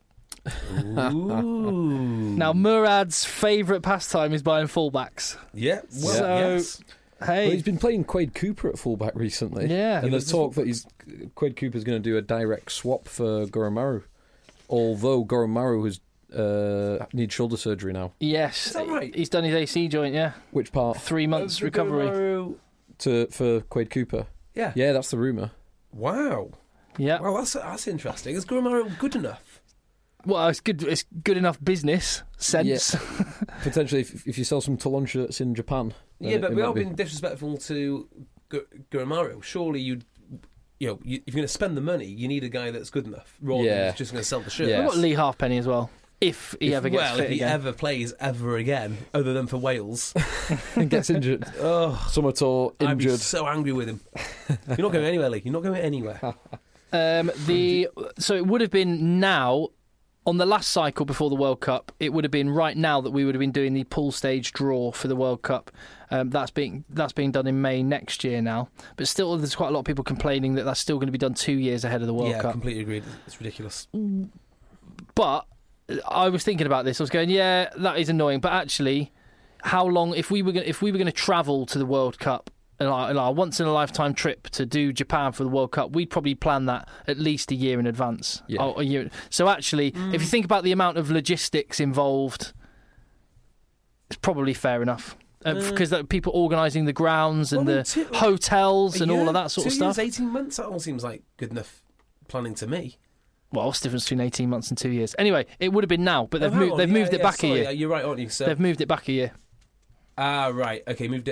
Ooh. Now, Murad's favourite pastime is buying fullbacks. Yeah. Well, yes. Hey, well, he's been playing Quade Cooper at fullback recently. Yeah. And there's talk that Quade Cooper's going to do a direct swap for Goromaru. Although Goromaru has needs shoulder surgery now. Yes. Is that right? He's done his AC joint, yeah. Which part? 3 months recovery. For Quade Cooper. Yeah. Yeah, that's the rumour. Wow. Yeah. Well, that's interesting. Is Goromaru good enough? Well, it's good enough business sense. Yeah. Potentially, if you sell some Toulon shirts in Japan. Yeah, but we are being disrespectful to Goromaru. Surely if you're going to spend the money, you need a guy that's good enough rather than just going to sell the shirt. Yeah. What about Lee Halfpenny as well? If he ever gets fit if he again. ever plays ever again, other than for Wales, and gets injured. Summertor injured. I'd be so angry with him. You're not going anywhere, Lee. You're not going anywhere. So it would have been now, on the last cycle before the World Cup, it would have been right now that we would have been doing the pool stage draw for the World Cup. That's being done in May next year now. But still, there's quite a lot of people complaining that that's still going to be done 2 years ahead of the World Cup. Yeah, completely agreed. It's ridiculous. But I was thinking about this. I was going, yeah, that is annoying. But actually, how long if we were going to travel to the World Cup, a once in a lifetime trip to do Japan for the World Cup, we'd probably plan that at least a year in advance. Yeah. A year. So actually, if you think about the amount of logistics involved, it's probably fair enough. Because people organising the grounds and the hotels and all of that sort of stuff. 2 years, 18 months, that all seems like good enough planning to me. Well, what's the difference between 18 months and 2 years? Anyway, it would have been now, but they've moved it back a year. You're right, aren't you? So they've moved it back a year. Ah, right. Okay, moved it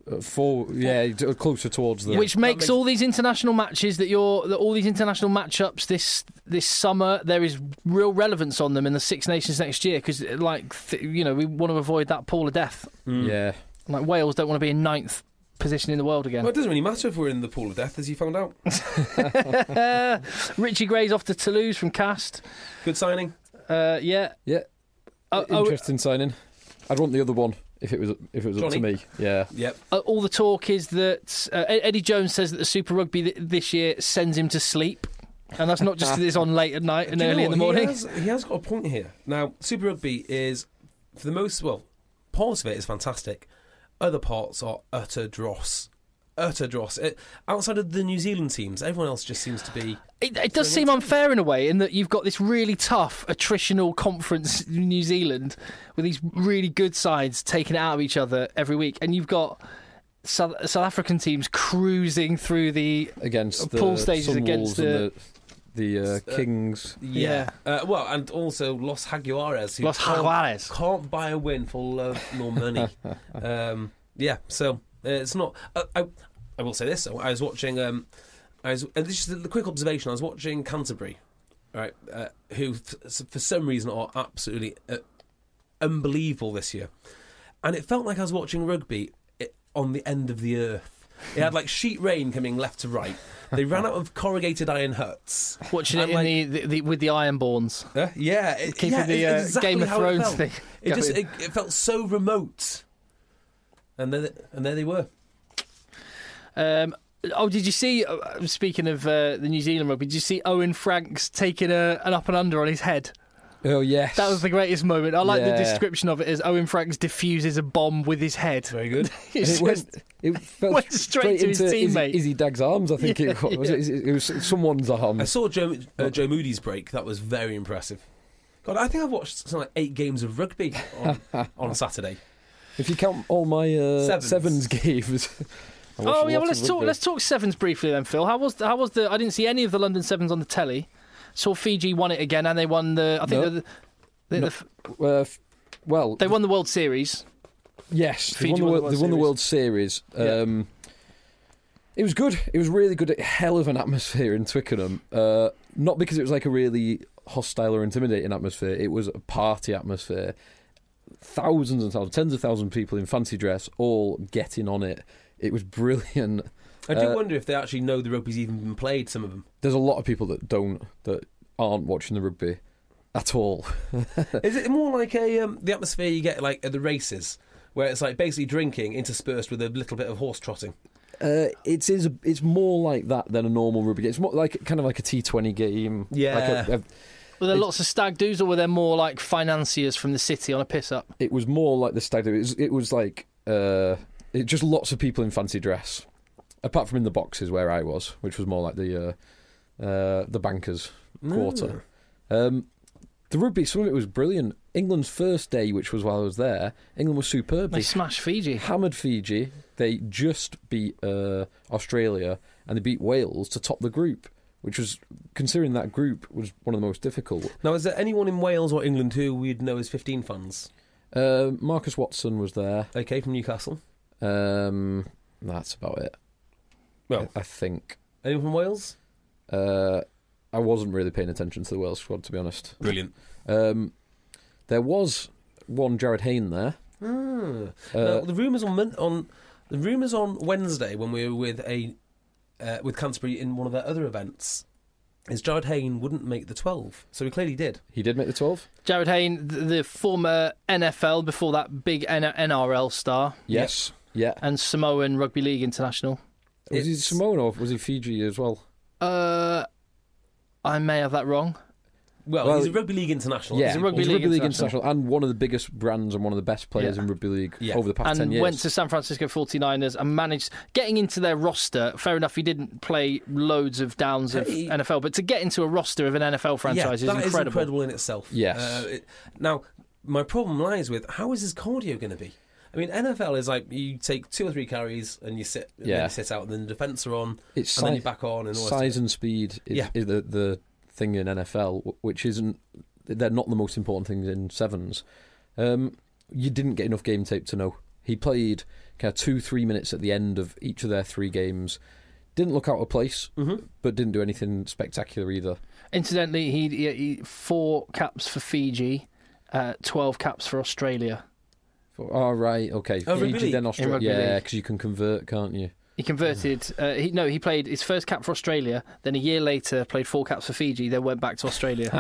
closer towards the. Which makes all these international matches all these international matchups this summer, there is real relevance on them in the Six Nations next year because, we want to avoid that pool of death. Yeah. Like Wales don't want to be in 9th position in the world again. Well, it doesn't really matter if we're in the pool of death, as you found out. Richie Gray's off to Toulouse from Cast. Good signing. Yeah. Interesting signing. I'd want the other one if it was up to me. Yeah. Yep. All the talk is that Eddie Jones says that the Super Rugby this year sends him to sleep. And that's not just because it's on late at night and early in the morning. He has got a point here. Now, Super Rugby is, for the most, parts of it is fantastic. Other parts are utter dross. Outside of the New Zealand teams, everyone else just seems to be... It does seem unfair in a way, in that you've got this really tough attritional conference in New Zealand with these really good sides taking it out of each other every week, and you've got South African teams cruising through the pool stages against the Kings. Yeah. And also Los Jaguares, who can't buy a win for love nor money. So it's not... I will say this. I was watching... and this is the quick observation. I was watching Canterbury, right, who for some reason are absolutely unbelievable this year. And it felt like I was watching rugby on the end of the earth. It had like sheet rain coming left to right. They ran out of corrugated iron huts. Watching it in with the Ironborns. Exactly Game of Thrones thing. It felt so remote. And there they were. Did you see, speaking of the New Zealand rugby, did you see Owen Franks taking an up and under on his head? Oh, yes. That was the greatest moment. I like the description of it as Owen Franks diffuses a bomb with his head. Very good. It went straight to his teammate. Izzy Dagg's arms, I think it was. It was someone's arm. I saw Joe Moody's break. That was very impressive. God, I think I've watched something like 8 games of rugby on Saturday. If you count all my sevens games... let's talk sevens briefly then, Phil. How was the? I didn't see any of the London Sevens on the telly. Saw Fiji won it again, and they won the. They won the World Series. Yes, they won the World Series. It was good. It was really good. Hell of an atmosphere in Twickenham. Not because it was like a really hostile or intimidating atmosphere. It was a party atmosphere. Thousands and thousands, tens of thousands of people in fancy dress, all getting on it. It was brilliant. I do wonder if they actually know the rugby's even been played, some of them. There's a lot of people that aren't watching the rugby at all. Is it more like the atmosphere you get like at the races, where it's like basically drinking interspersed with a little bit of horse trotting? It's more like that than a normal rugby game. It's more like kind of like a T20 game. Yeah. Were there lots of stag doos, or were there more like financiers from the city on a piss up? It was more like the stag do. It was like just lots of people in fancy dress, apart from in the boxes where I was, which was more like the bankers quarter. The rugby, some of it was brilliant. England's first day, which was while I was there, England was superb. They smashed Fiji. Hammered Fiji. They just beat Australia, and they beat Wales to top the group, which was, considering that group was one of the most difficult. Now, is there anyone in Wales or England who we'd know as 15 fans? Marcus Watson was there. Okay, from Newcastle. That's about it. Well, I think. Anyone from Wales? I wasn't really paying attention to the Wales squad, to be honest. Brilliant. There was one Jared Hayne there. Now, the rumours on Wednesday when we were with Canterbury in one of their other events is Jared Hayne wouldn't make the 12, so he clearly did. He did make the 12. Jared Hayne, the former NFL, before that big NRL star. Yes, yeah. And Samoan Rugby League international. Was he Samoan or was he Fiji as well? I may have that wrong. Well, he's a Rugby League international. Yeah, he's a Rugby League international and one of the biggest brands and one of the best players in Rugby League over the past 10 years. And went to San Francisco 49ers and managed getting into their roster. Fair enough, he didn't play loads of downs of NFL, but to get into a roster of an NFL franchise is incredible. That is incredible in itself. Yes. Now, my problem lies with how is his cardio going to be? I mean, NFL is like you take 2 or 3 carries and you sit, and then you sit out, and then the defence are on, and then you back on, and all size and speed is the thing in NFL, which isn't. They're not the most important things in sevens. You didn't get enough game tape to know. He played kind of 2-3 minutes at the end of each of their 3 games. Didn't look out of place, but didn't do anything spectacular either. Incidentally, he 4 caps for Fiji, 12 caps for Australia. Oh, right, okay. Oh, Fiji, really? then Australia. In rugby Yeah, league. because you can convert, can't you? He converted. He played his first cap for Australia. Then a year later, played 4 caps for Fiji. Then went back to Australia.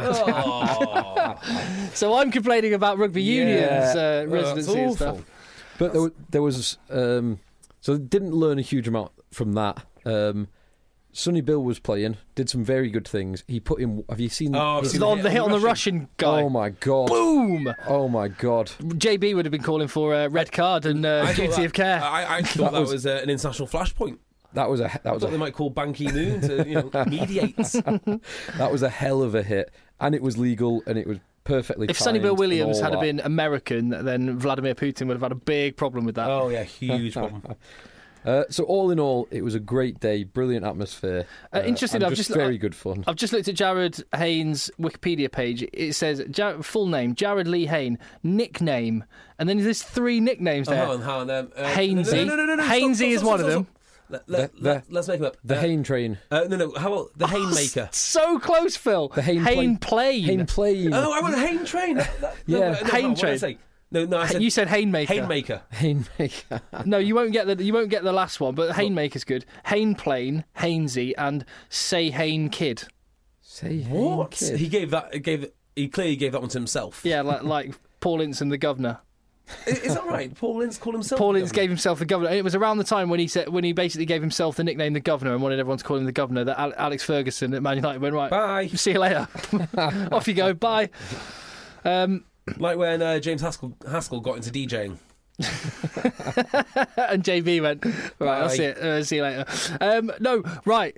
So I'm complaining about rugby union's residency and stuff. But there was so didn't learn a huge amount from that. Sonny Bill was playing, did some very good things. He put in. Have you seen? Oh, It's the hit on the Russian guy. Oh my god! Boom! Oh my god! JB would have been calling for a red card and duty of care. I thought that was an international flashpoint. That was I thought they might call Ban Ki-moon to mediate. that was a hell of a hit, and it was legal, and it was perfectly. If Sonny Bill timed and Williams all had that. been American, then Vladimir Putin would have had a big problem with that. Oh yeah, huge problem. So all in all, it was a great day, brilliant atmosphere. Interesting. and I've just very good fun. I've just looked at Jared Haynes' Wikipedia page. It says full name Jared Lee Hayne, nickname, and then there's 3 nicknames there. Hang on. Hainesy. No, Hainesy is one of them. Let's make him up. The Hain train. No. How about the Hainmaker? So close, Phil. The Hain Plane. Hain plane. Oh, I want a Hain train. Yeah. Hain what did I train. say? No, I said You said Hainmaker. Hainmaker. Hainmaker. No, you won't get the last one, but Hainmaker's good. Hain Plane, Hainesy, and Say Hain Kid. Say What? Hain kid. He clearly gave that one to himself. Yeah, like Paul Ince and the Governor. Is that right? Paul Ince called himself. Paul the Ince Governor? gave himself the Governor. And it was around the time when he basically gave himself the nickname the Governor and wanted everyone to call him the Governor that Alex Ferguson at Man United went, right, Bye. see you later. Off you go, bye. Like when James Haskell got into DJing. And JB went, right, I'll see you later. No, right.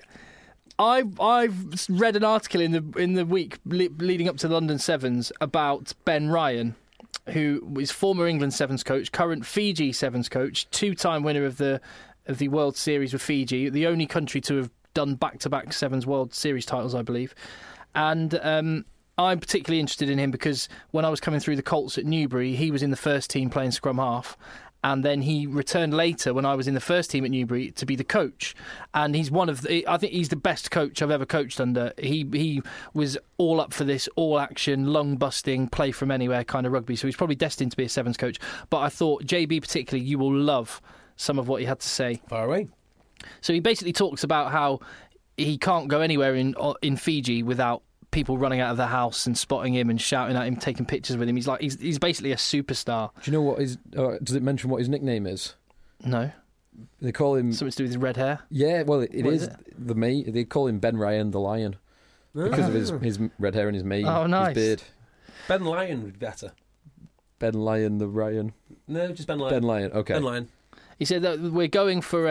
I've read an article in the week leading up to the London Sevens about Ben Ryan, who is former England Sevens coach, current Fiji Sevens coach, 2-time winner of the World Series with Fiji, the only country to have done back-to-back Sevens World Series titles, I believe. And I'm particularly interested in him because when I was coming through the Colts at Newbury, he was in the first team playing scrum half. And then he returned later when I was in the first team at Newbury to be the coach. And he's I think he's the best coach I've ever coached under. He was all up for this, all action, lung busting, play from anywhere kind of rugby. So he's probably destined to be a Sevens coach. But I thought, JB particularly, you will love some of what he had to say. Far away. So he basically talks about how he can't go anywhere in Fiji without people running out of the house and spotting him and shouting at him, taking pictures with him. He's basically a superstar. Do you know what his? Does it mention what his nickname is? No. They call him Something to do with his red hair? Yeah, well, it What is is it? the mate. They call him Ben Ryan the Lion because of his red hair and his mane, Oh, nice. his beard. Ben Lyon would be better. Ben Lyon the Ryan. No, just Ben Lyon. Ben Lyon. Okay. Ben Lyon. He said that we're going for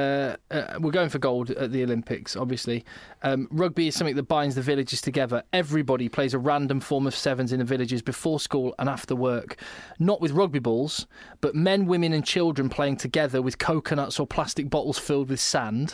gold at the Olympics. Obviously, rugby is something that binds the villages together. Everybody plays a random form of sevens in the villages before school and after work. Not with rugby balls, but men, women, and children playing together with coconuts or plastic bottles filled with sand.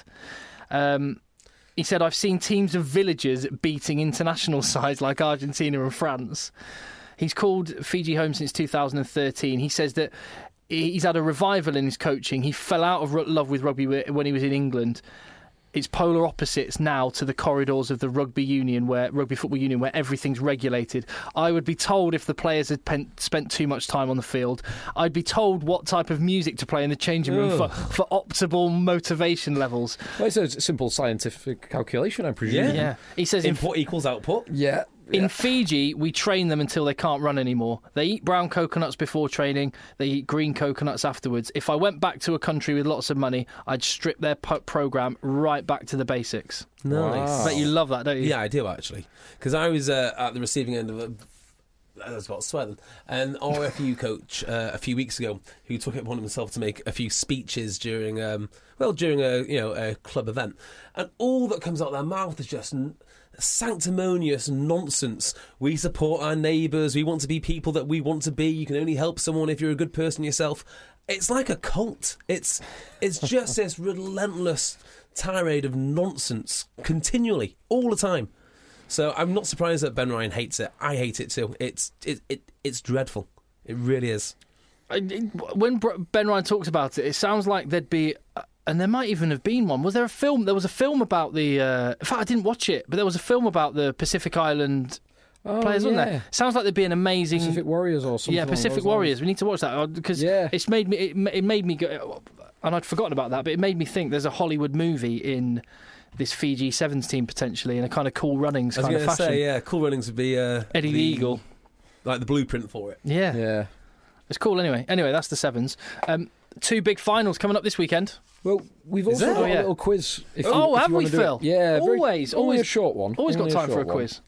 He said, "I've seen teams of villagers beating international sides like Argentina and France." He's called Fiji home since 2013. He says that he's had a revival in his coaching. He fell out of love with rugby when he was in England. It's polar opposites now to the corridors of the rugby football union, where everything's regulated. I would be told if the players had spent too much time on the field. I'd be told what type of music to play in the changing room for optimal motivation levels. Well, it's a simple scientific calculation, I presume. Yeah. He says Input equals output. Yeah. in Fiji, we train them until they can't run anymore. They eat brown coconuts before training. They eat green coconuts afterwards. If I went back to a country with lots of money, I'd strip their programme right back to the basics. Nice. I bet you love that, don't you? Yeah, I do, actually. Because I was at the receiving end of I was about to swear then, an RFU coach a few weeks ago who took it upon himself to make a few speeches during a club event, and all that comes out of their mouth is just sanctimonious nonsense. We support our neighbours. We want to be people that we want to be. You can only help someone if you're a good person yourself. It's like a cult. It's just this relentless tirade of nonsense continually, all the time. So I'm not surprised that Ben Ryan hates it. I hate it too. It's dreadful. It really is. when Ben Ryan talks about it, it sounds like there'd be, and there might even have been one. Was there a film? There was a film about the. In fact, I didn't watch it, but there was a film about the Pacific Island players, wasn't there? Sounds like there'd be an amazing Pacific Warriors or something. Yeah, Pacific Warriors. We need to watch that because it's made me. It made me go, and I'd forgotten about that, but it made me think there's a Hollywood movie in this Fiji Sevens team potentially in a kind of Cool Runnings kind of fashion. Say, Cool Runnings would be Eddie the Eagle, like the blueprint for it. Yeah. It's cool anyway. Anyway, that's the Sevens. 2 big finals coming up this weekend. Well, we've also got a little quiz. Have we, Phil? Yeah, always a short one. Always got time for a quiz.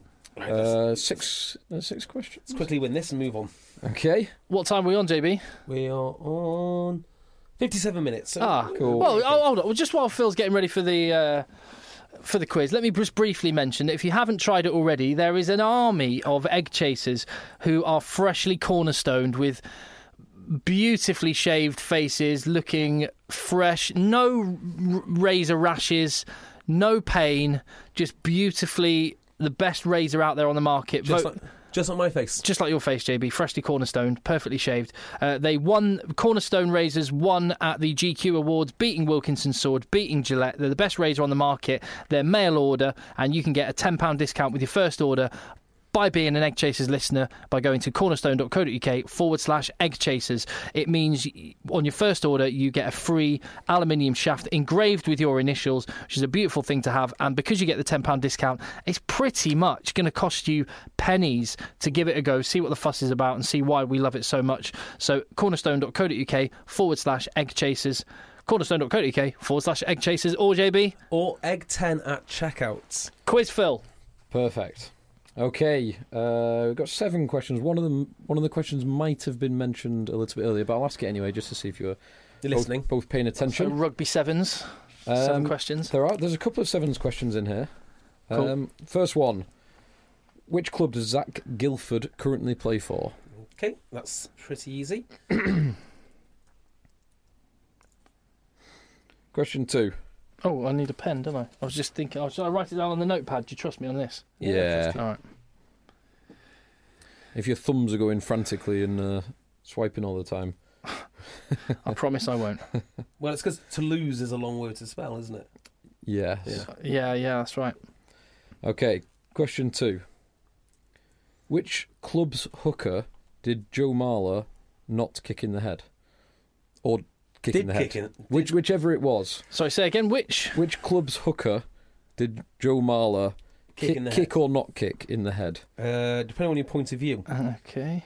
6 questions. Let's quickly win this and move on. Okay. What time are we on, JB? We are on 57 minutes. So cool. Well, hold on. Well, just while Phil's getting ready for the quiz, let me just briefly mention that if you haven't tried it already, there is an army of egg chasers who are freshly cornerstoned with beautifully shaved faces, looking fresh, no razor rashes, no pain, just beautifully the best razor out there on the market. Just like my face. Just like your face, JB. Freshly cornerstoned, perfectly shaved. They won, Cornerstone Razors won at the GQ Awards, beating Wilkinson Sword, beating Gillette. They're the best razor on the market. They're mail order, and you can get a £10 discount with your first order by being an Egg Chasers listener by going to cornerstone.co.uk/Egg Chasers. It means on your first order you get a free aluminium shaft engraved with your initials, which is a beautiful thing to have. And because you get the £10 discount, it's pretty much going to cost you pennies to give it a go, see what the fuss is about and see why we love it so much. So cornerstone.co.uk/Egg Chasers. cornerstone.co.uk/Egg Chasers, or JB? Or Egg 10 at checkouts. Quiz Phil. Perfect. Okay, we've got 7 questions. One of the questions might have been mentioned a little bit earlier, but I'll ask it anyway just to see if you're listening, both paying attention. So rugby sevens, 7 questions. There's a couple of sevens questions in here. Cool. First one: which club does Zach Guilford currently play for? Okay, that's pretty easy. Question 2. Oh, I need a pen, don't I? I was just thinking, should I write it down on the notepad? Do you trust me on this? Yeah. All right. If your thumbs are going frantically and swiping all the time. I promise I won't. Well, it's because to lose is a long word to spell, isn't it? Yes. Yeah, that's right. Okay, question 2. Which club's hooker did Joe Marler not kick in the head? Or kick in the head? Whichever it was. Sorry, say again, which club's hooker did Joe Marler kick or not kick in the head? Depending on your point of view. Okay.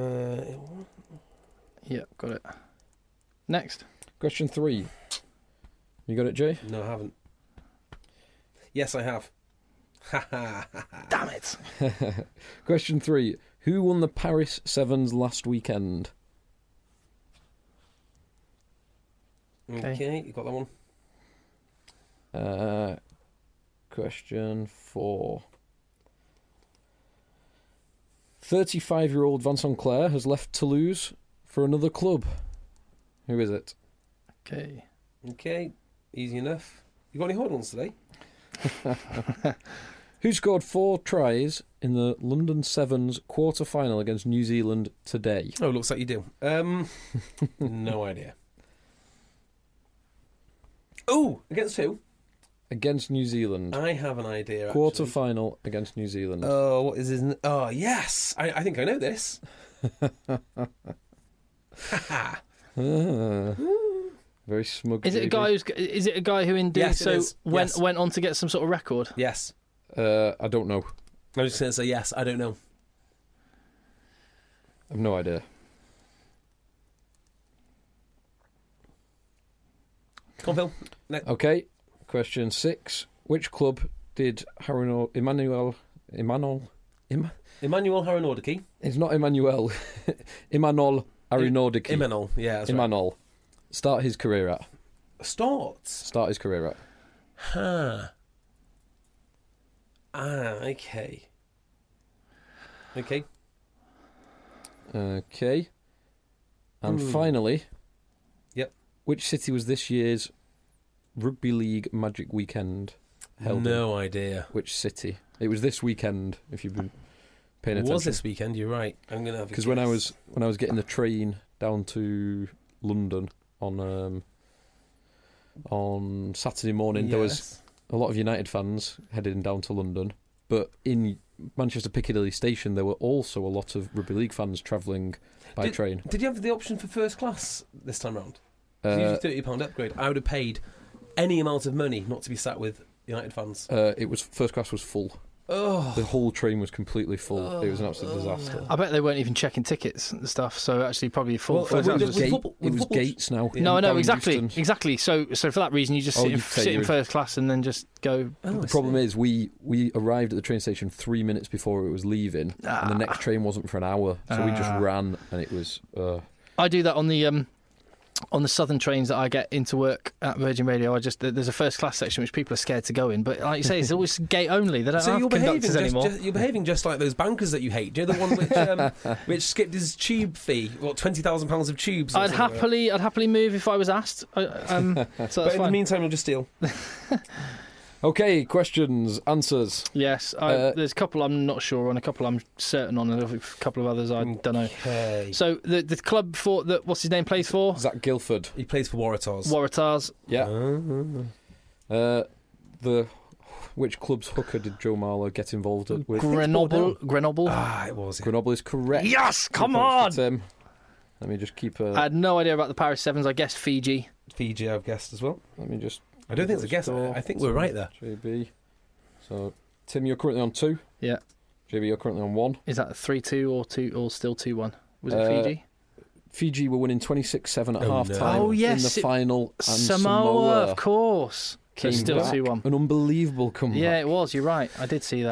Yep, got it. Next. Question 3. You got it, Jay? No, I haven't. Yes, I have. Damn it. Question 3. Who won the Paris Sevens last weekend? Okay, you got that one. Question 4. 35-year-old Vincent Clair has left Toulouse for another club. Who is it? Okay, easy enough. You got any hard ones today? Who scored 4 tries in the London Sevens quarter-final against New Zealand today? Oh, looks like you do. No idea. Oh, against who? Against New Zealand. I have an idea. Quarter-final against New Zealand. Oh, what is his... Oh, yes. I think I know this. Very smug. Is it a guy who in doing went on to get some sort of record? Yes. I don't know. I was just going to say yes. I don't know. I have no idea. Come on, Phil. Okay. Question 6. Which club did Emmanuel Harinordaki? It's not Emmanuel. Imanol Harinordaki. Imanol, yeah, that's Imanol. Right. Start his career at. Start his career at. Okay. And finally, yep. Which city was this year's Rugby League Magic Weekend held No in? idea. Which city? It was this weekend, if you've been paying attention. It was this weekend, you're right. I'm going to have because when I was getting the train down to London on Saturday morning. There was a lot of United fans heading down to London, but in Manchester Piccadilly Station there were also a lot of Rugby League fans travelling by train. Did you have the option for first class this time round? Usually £30 upgrade. I would have paid any amount of money not to be sat with United fans. It was first class was full. Oh. The whole train was completely full. It was an absolute disaster. I bet they weren't even checking tickets and stuff, so actually probably full. It was gates now. No, I know, exactly. Euston. Exactly. So for that reason, you just sit in first class and then just go. The problem is we arrived at the train station 3 minutes before it was leaving, and the next train wasn't for an hour, so we just ran, and it was... I do that on the southern trains that I get into work at Virgin Radio. There's a first class section which people are scared to go in, but like you say, it's always gate only. They don't have conductors anymore. You're behaving just like those bankers that you hate. Do you know the one which skipped his tube fee? What, £20,000 of tubes? I'd happily move if I was asked. So but in the meantime, you'll just steal. Okay, questions, answers. Yes, there's a couple I'm not sure on, a couple I'm certain on, and a couple of others I don't know. So the club what's his name plays for? Zach Guilford. He plays for Waratahs. Waratahs. Yeah. Which club's hooker did Joe Marler get involved with? Grenoble. It was. Grenoble is correct. Yes, come on. Let me just keep. I had no idea about the Paris Sevens. I guessed Fiji. Fiji, I've guessed as well. Let me just. I don't think it's a guess. I think we're right there. JB. So, Tim, you're currently on 2. Yeah. JB, you're currently on 1. Is that 3-2 or still 2-1? Was it Fiji? Fiji were winning 26-7 at half time. Oh, yes. In the final. And Samoa, of course. Came still back. 2-1. An unbelievable comeback. Yeah, it was. You're right. I did see that.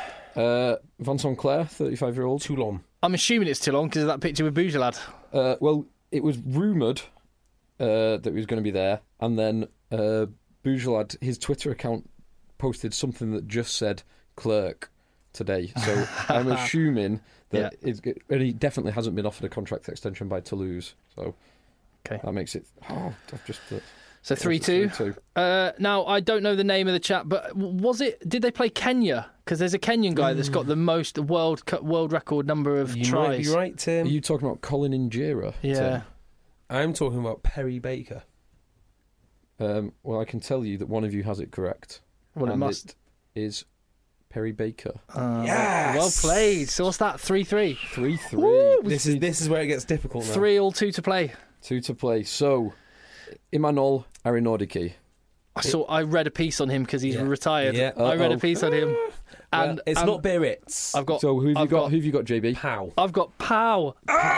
Vincent Clair, 35-year-old. Toulon. I'm assuming it's Toulon because of that picture with Bougelad. Well, it was rumoured that he was going to be there, and then Bougelad, his Twitter account, posted something that just said Clerk today. So I'm assuming that and he definitely hasn't been offered a contract extension by Toulouse. So that makes it. I've just. So 3-2. Now I don't know the name of the chap, but did they play Kenya? Because there's a Kenyan guy that's got the most world record number of tries. Might be right, Tim. Are you talking about Colin Injera? Yeah. Tim? I'm talking about Perry Baker. Well, I can tell you that one of you has it correct. Well, it is Perry Baker. Yes! Well played. So what's that? 3-3. 3-3. This is where it gets difficult now. 3-2 to play. 2 to play. So, Imanol Arinordiki. I read a piece on him because he's retired. Yeah. I read a piece on him. And it's not Biarritz. I've got. So who have you got, JB? Pau. I've got Pau.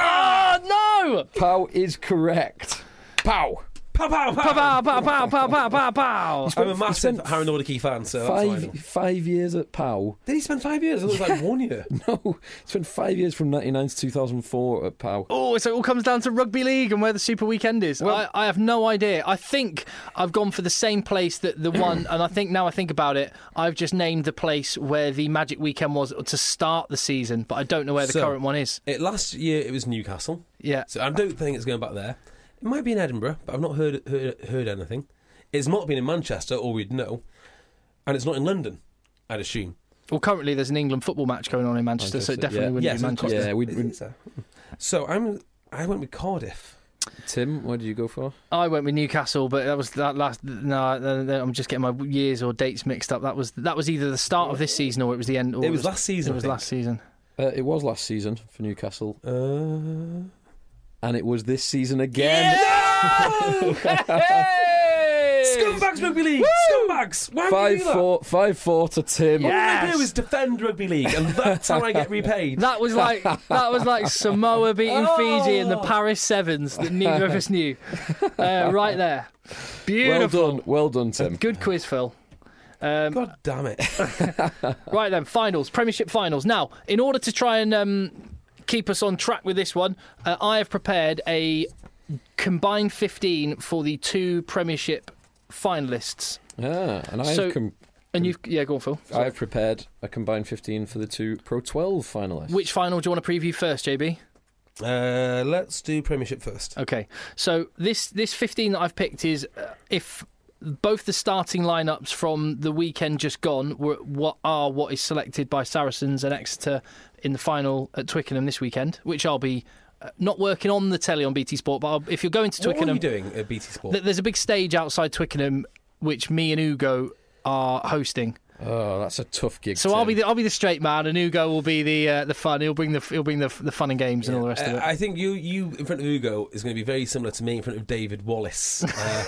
No! Pau is correct. Pau. Pow, pow, pow. Pow, pow, pow, pow, pow, pow, pow. I'm a massive Harry Nordicki fan, so that's why I know. 5 years at Pau. Did he spend 5 years? It was like 1 year. No, he spent 5 years from 99 to 2004 at Pau. Oh, so it all comes down to rugby league and where the Super Weekend is. Well, I have no idea. I think I've gone for the same place that the one, and I think now I think about it, I've just named the place where the Magic Weekend was to start the season, but I don't know where the current one is. Last year it was Newcastle. Yeah. So I don't think it's going back there. It might be in Edinburgh, but I've not heard anything. It's not been in Manchester, or we'd know. And it's not in London, I'd assume. Well, currently there's an England football match going on in Manchester, so it definitely wouldn't be Manchester. Yeah, So I went with Cardiff. Tim, what did you go for? I went with Newcastle, but that was that last. No, I'm just getting my years or dates mixed up. That was either the start of this season or it was the end. Or it was last season. It was last season. It was last season for Newcastle. And it was this season again. Yeah! Scumbags Rugby League! Woo! Scumbags! Why 5-4 to Tim. All I do is defend Rugby League, and that's how I get repaid. That was like Samoa beating Fiji in the Paris Sevens that neither of us knew. Right there. Beautiful. Well done, Tim. Good quiz, Phil. God damn it. Right then, finals, Premiership finals. Now, in order to try and keep us on track with this one, I have prepared a combined 15 for the two Premiership finalists. And go on, Phil. I have prepared a combined 15 for the two Pro 12 finalists. Which final do you want to preview first, JB? Let's do Premiership first. Okay, so this 15 that I've picked is if both the starting lineups from the weekend just gone were what is selected by Saracens and Exeter in the final at Twickenham this weekend, which I'll be not working on the telly on BT Sport, but if you're going to Twickenham... What are you doing at BT Sport? There's a big stage outside Twickenham, which me and Ugo are hosting. Oh, that's a tough gig. So I'll be the straight man, and Ugo will be the fun. He'll bring the fun and games and all the rest of it. I think you in front of Ugo is going to be very similar to me in front of David Wallace.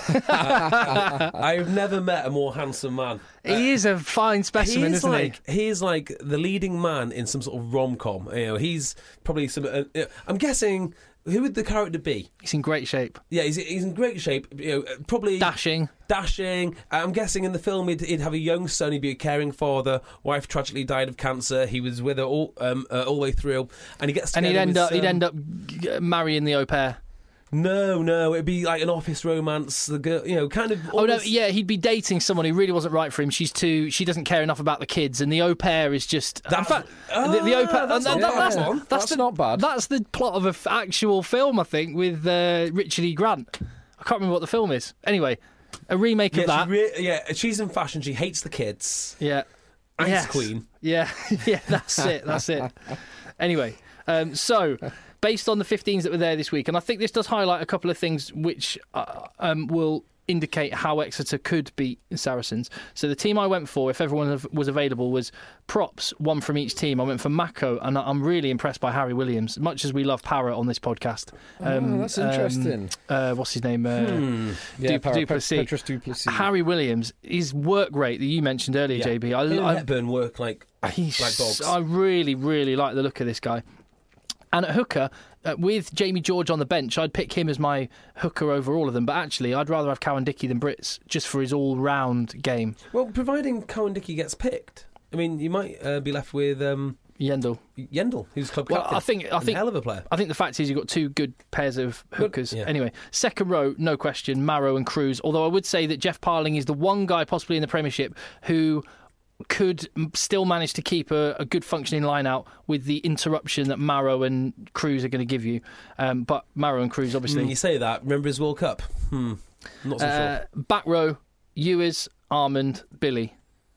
I've never met a more handsome man. He is a fine specimen, isn't he? He's like the leading man in some sort of rom-com. He's probably some. I'm guessing. Who would the character be? He's in great shape. Yeah, he's in great shape. Probably dashing. I'm guessing in the film he'd have a young son. He'd be a caring father. Wife tragically died of cancer. He was with her all the way through, and he gets. And he'd end up marrying the au pair. No, it'd be like an office romance. The girl, kind of. Oh no, yeah, he'd be dating someone who really wasn't right for him. She doesn't care enough about the kids, and the au pair is just. In fact, the au pair. That's not bad. That's the plot of an actual film, I think, with Richard E. Grant. I can't remember what the film is. Anyway, a remake of that. She's in fashion. She hates the kids. Yeah, Ice Queen. Yeah, that's it. Anyway, so. Based on the 15s that were there this week, and I think this does highlight a couple of things which will indicate how Exeter could beat Saracens. So the team I went for, if everyone was available, was props, one from each team. I went for Mako, and I'm really impressed by Harry Williams, much as we love Parrott on this podcast. That's interesting. What's his name? Duplessis. Petrus Duplessis. Harry Williams, his work rate that you mentioned earlier, JB. Hepburn work like dogs. I really, really like the look of this guy. And at hooker, with Jamie George on the bench, I'd pick him as my hooker over all of them. But actually, I'd rather have Cowan-Dickie than Brits, just for his all-round game. Well, providing Cowan-Dickie gets picked, I mean, you might be left with Yendall, who's club captain. I think hell of a player. I think the fact is you've got two good pairs of hookers. Anyway, second row, no question, Marrow and Cruz. Although I would say that Jeff Parling is the one guy possibly in the Premiership who could still manage to keep a good functioning line out with the interruption that Marrow and Cruz are going to give you. But Marrow and Cruz, obviously... You say that, remember his World Cup? Not so sure. Back row, Ewers, Armand, Billy.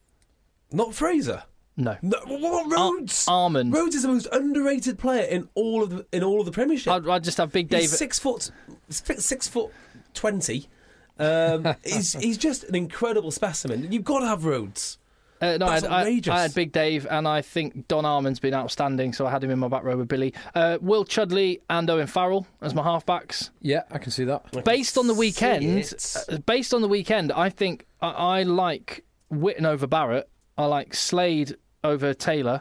Not Fraser? No. What Rhodes? Armand. Rhodes is the most underrated player in all of the Premiership. I'd just have Big David. He's 6'20". He's just an incredible specimen. You've got to have Rhodes. No, I had Big Dave, and I think Don Armand's been outstanding, so I had him in my back row with Billy. Will Chudley and Owen Farrell as my halfbacks. Yeah, I can see that. Based on the weekend, I think I like Witten over Barrett. I like Slade over Taylor.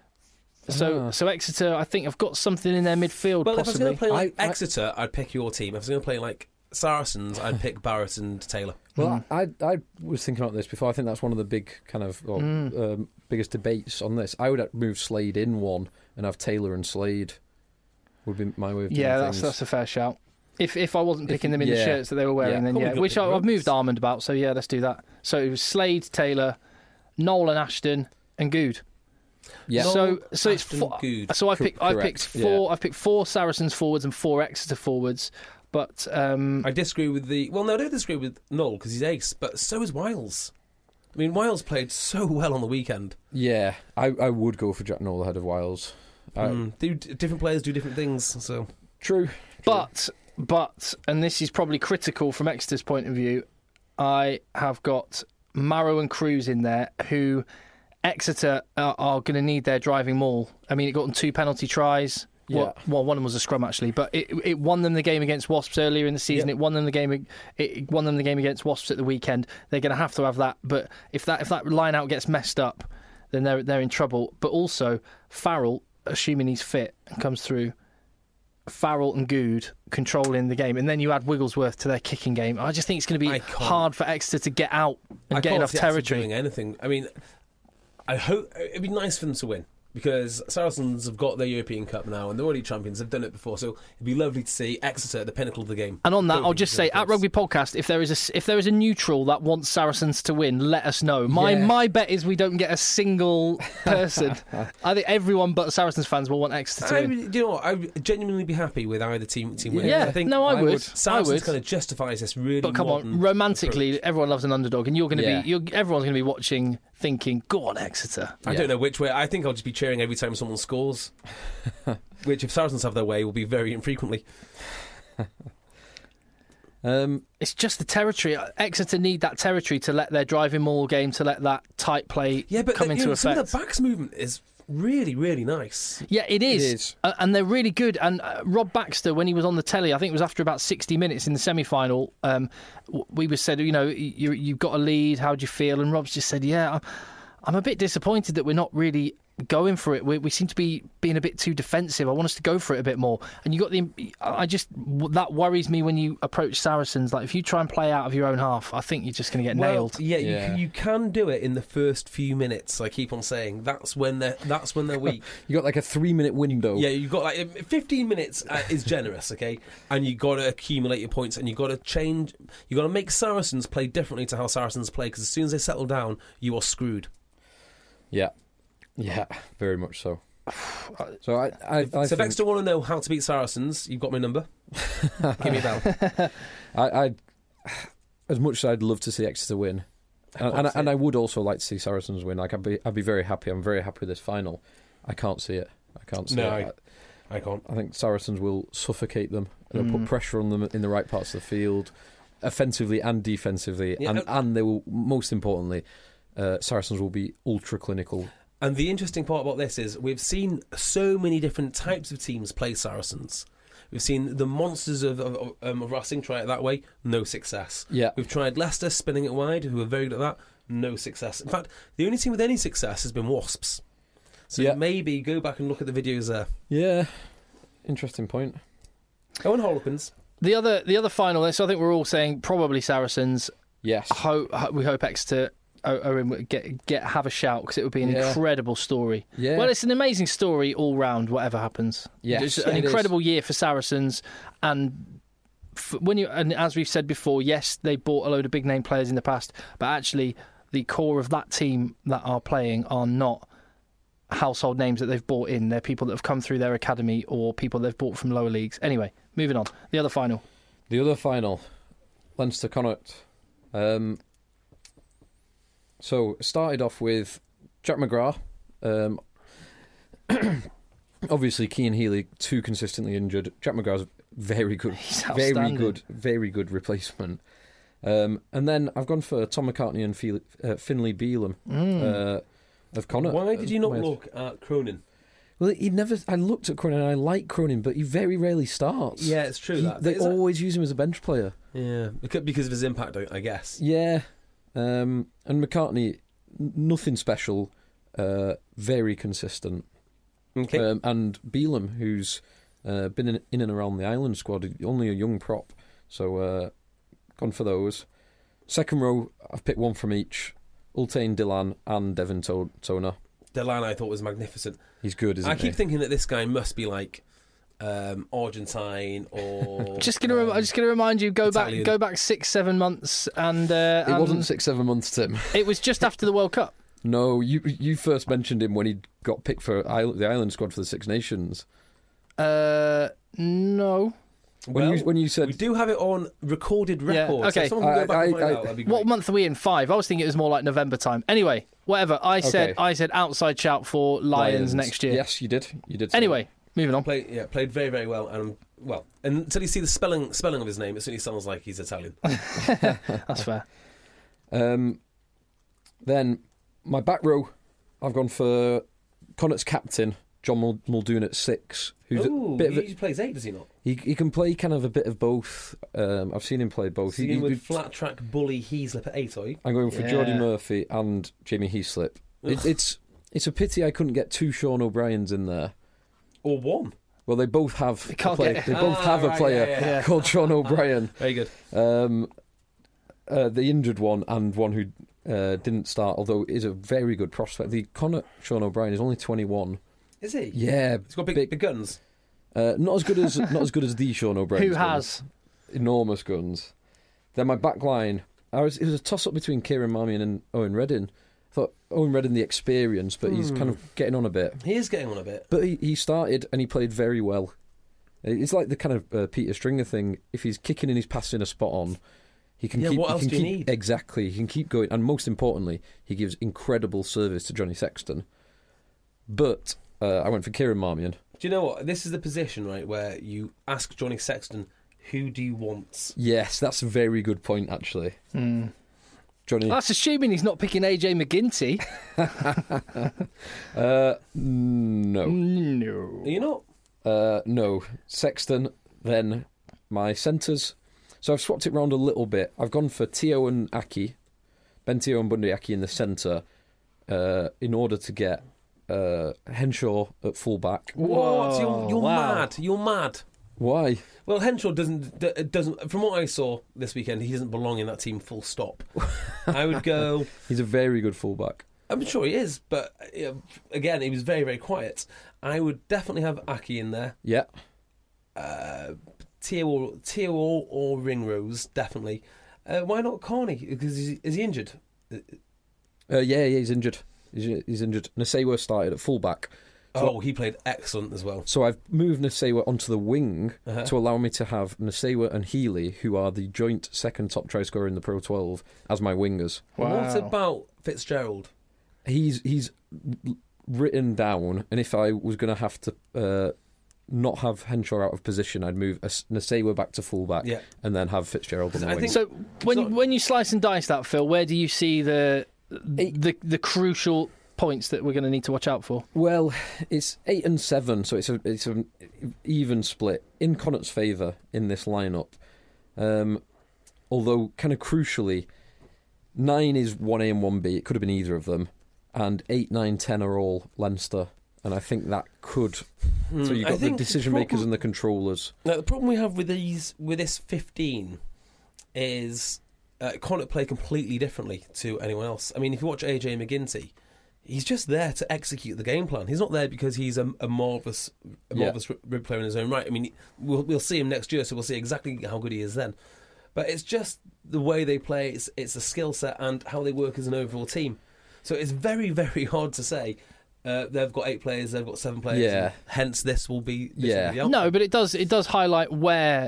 So Exeter, I think, have got something in their midfield. Well, possibly. if I was going to play like Exeter, I'd pick your team. If I was going to play like Saracens, I'd pick Barrett and Taylor. Well, I was thinking about this before. I think that's one of the big kind of biggest debates on this. I would move Slade in one and have Taylor and Slade. Would be my way of doing things. That's a fair shout. If I wasn't picking them in the shirts that they were wearing, then which I've moved Armand about. So let's do that. So it was Slade, Taylor, Noel and Ashton, and Good. Yeah. So it's four. Good. So I picked four. I've picked 4 Saracens forwards and 4 Exeter forwards. But I disagree with I don't disagree with Noel because he's ace, but so is Wiles. I mean, Wiles played so well on the weekend. Yeah, I would go for Jack Noel ahead of Wiles. Different players do different things, so true. But and this is probably critical from Exeter's point of view, I have got Marrow and Cruz in there, who Exeter are going to need their driving maul. I mean, it got them 2 penalty tries. Yeah. Well, one of them was a scrum actually, but it won them the game against Wasps earlier in the season. It won them the game. It won them the game against Wasps at the weekend. They're going to have that. But if that line out gets messed up, then they're in trouble. But also Farrell, assuming he's fit and comes through, Farrell and Good controlling the game, and then you add Wigglesworth to their kicking game. I just think it's going to be hard for Exeter to get out and get enough territory. Doing anything. I mean, I hope it'd be nice for them to win. Because Saracens have got their European Cup now and they're already champions, they've done it before, so it'd be lovely to see Exeter at the pinnacle of the game. And on that, I'll just say, at Rugby Podcast, if there is a neutral that wants Saracens to win, let us know. My bet is we don't get a single person. I think everyone but Saracens fans will want Exeter to win. Do you know what? I would genuinely be happy with either team winning. Yeah, I think I would. Saracens kind of justifies this really. But come on, romantically, everyone loves an underdog, and you're going to be. Everyone's going to be watching, thinking, go on, Exeter. I don't know which way. I think I'll just be cheering every time someone scores. Which, if Saracens have their way, will be very infrequently. It's just the territory. Exeter need that territory to let their driving maul game, to let that tight play come into effect. Some of the backs movement is really, really nice. Yeah, it is. And they're really good. And Rob Baxter, when he was on the telly, I think it was after about 60 minutes in the semi-final, we were said, you've got a lead, how do you feel? And Rob's just said, yeah, I'm a bit disappointed that we're not really going for it. We seem to be being a bit too defensive. I want us to go for it a bit more. And that worries me when you approach Saracens. Like, if you try and play out of your own half, I think you're just going to get nailed. Yeah, you can do it in the first few minutes. I keep on saying that's when they're weak. You got like a 3-minute window. Yeah, you've got like 15 minutes is generous, okay? And you got to accumulate your points, and you got to change. You got to make Saracens play differently to how Saracens play, because as soon as they settle down, you are screwed. Yeah, very much so. So I so if Exeter want to know how to beat Saracens, you've got my number. Give me a bell. I as much as I'd love to see Exeter win, and I would also like to see Saracens win. Like, I'd be very happy. I'm very happy with this final. I can't see it. I can't see it. I can't. I think Saracens will suffocate them. They'll put pressure on them in the right parts of the field, offensively and defensively, and they will. Most importantly, Saracens will be ultra clinical. And the interesting part about this is we've seen so many different types of teams play Saracens. We've seen the monsters of Racing try it that way, no success. Yeah. We've tried Leicester spinning it wide, who are very good at that, no success. In fact, the only team with any success has been Wasps. So maybe go back and look at the videos there. Yeah, interesting point. Owen Harlequins. The other final, so I think we're all saying probably Saracens. Yes. We hope Exeter have a shout, because it would be an incredible story. Yeah. Well, it's an amazing story all round, whatever happens. Yes, it's an incredible year for Saracens, and and as we've said before, yes, they bought a load of big name players in the past, but actually the core of that team that are playing are not household names that they've bought in. They're people that have come through their academy or people they've bought from lower leagues. Anyway, moving on. The other final, Leinster Connacht. So, started off with Jack McGrath. Obviously, Cian Healy, too consistently injured. Jack McGrath's very good. Very good replacement. And then I've gone for Tom McCartney and Finlay Bealham of Connacht. Why did you not look at Cronin? Well, I looked at Cronin and I like Cronin, but he very rarely starts. Yeah, it's true. They always use him as a bench player. Yeah, because of his impact, I guess. Yeah. And McCartney, nothing special, very consistent. Okay. And Bealham, who's been in and around the Ireland squad, only a young prop, so gone for those. Second row, I've picked one from each: Ultain Dillon and Devin Toner. Dillon, I thought, was magnificent. He's good, isn't he? I keep thinking that this guy must be like Argentine or just gonna remind you, go Italian. back 6-7 months, and it wasn't 6-7 months, Tim. It was just after the World Cup. No, you first mentioned him when he got picked for the Ireland squad for the Six Nations. No. When you said we do have it on recorded record. Yeah, okay. So someone can go back and find out, that'd be great. What month are we in? 5. I was thinking it was more like November time. Anyway, whatever. I said outside shout for Lions next year. Yes, you did. Anyway. Moving on. Played very, very well, and until you see the spelling of his name, it certainly sounds like he's Italian. That's fair. Then my back row, I've gone for Connacht's captain, John Muldoon at 6. He plays 8, does he not? He can play kind of a bit of both. I've seen him play both. He's with flat track bully Heaslip at 8, are you? I'm going for Geordie Murphy and Jamie Heaslip. It's a pity I couldn't get 2 Sean O'Briens in there. Or one. Well, they both have a player called Sean O'Brien. Very good. The injured one and one who didn't start, although is a very good prospect. The Connacht Sean O'Brien is only 21. Is he? Yeah, he's got big guns. Not as good as the Sean O'Brien. Who has enormous guns? Then my back line, it was a toss up between Kieran Marmion and Owen Redding. I thought Owen Redding the experience, but he's kind of getting on a bit. He is getting on a bit. But he started and he played very well. It's like the kind of Peter Stringer thing. If he's kicking and he's passing a spot on, He can Yeah, keep. what he else can do you keep, need? Exactly. He can keep going, and most importantly, he gives incredible service to Johnny Sexton. But I went for Kieran Marmion. Do you know what? This is the position, right, where you ask Johnny Sexton, who do you want? Yes, that's a very good point, actually. Johnny. That's assuming he's not picking AJ McGinty. No. No. Are you not? No. Sexton, then my centres. So I've swapped it round a little bit. I've gone for Teo and Aki, Ben Teo and Bundy Aki in the centre, in order to get Henshaw at full-back. What? You're wow. mad. You're mad. Why? Well, Henshaw doesn't. From what I saw this weekend, he doesn't belong in that team. Full stop. I would go. He's a very good full-back. I'm sure he is, but again, he was very, very quiet. I would definitely have Aki in there. Yeah. Teo or Ringrose, definitely. Why not Carney? Because is he injured? Yeah, he's injured. He's injured. Nasewa started at full-back. So, he played excellent as well. So I've moved Nasewa onto the wing to allow me to have Nasewa and Healy, who are the joint second top try scorer in the Pro 12, as my wingers. Wow. What about Fitzgerald? He's written down, and if I was going to have to not have Henshaw out of position, I'd move Nasewa back to fullback, and then have Fitzgerald on the wing. So when you slice and dice that, Phil, where do you see the crucial points that we're going to need to watch out for? Well, it's 8 and 7, so it's an even split in Connacht's favour in this lineup. Although, kind of crucially, 9 is 1A and 1B. It could have been either of them, and 8, 9, 10 are all Leinster. And I think that could. So you've got the decision makers and the controllers. Now, the problem we have with this 15 is Connacht play completely differently to anyone else. I mean, if you watch AJ McGinty, he's just there to execute the game plan. He's not there because he's a marvellous rugby player in his own right. I mean, we'll see him next year, so we'll see exactly how good he is then. But it's just the way they play, it's the skill set and how they work as an overall team. So it's very, very hard to say. They've got 8 players, they've got 7 players. Yeah. Hence, this will be the outcome. No, but it does highlight where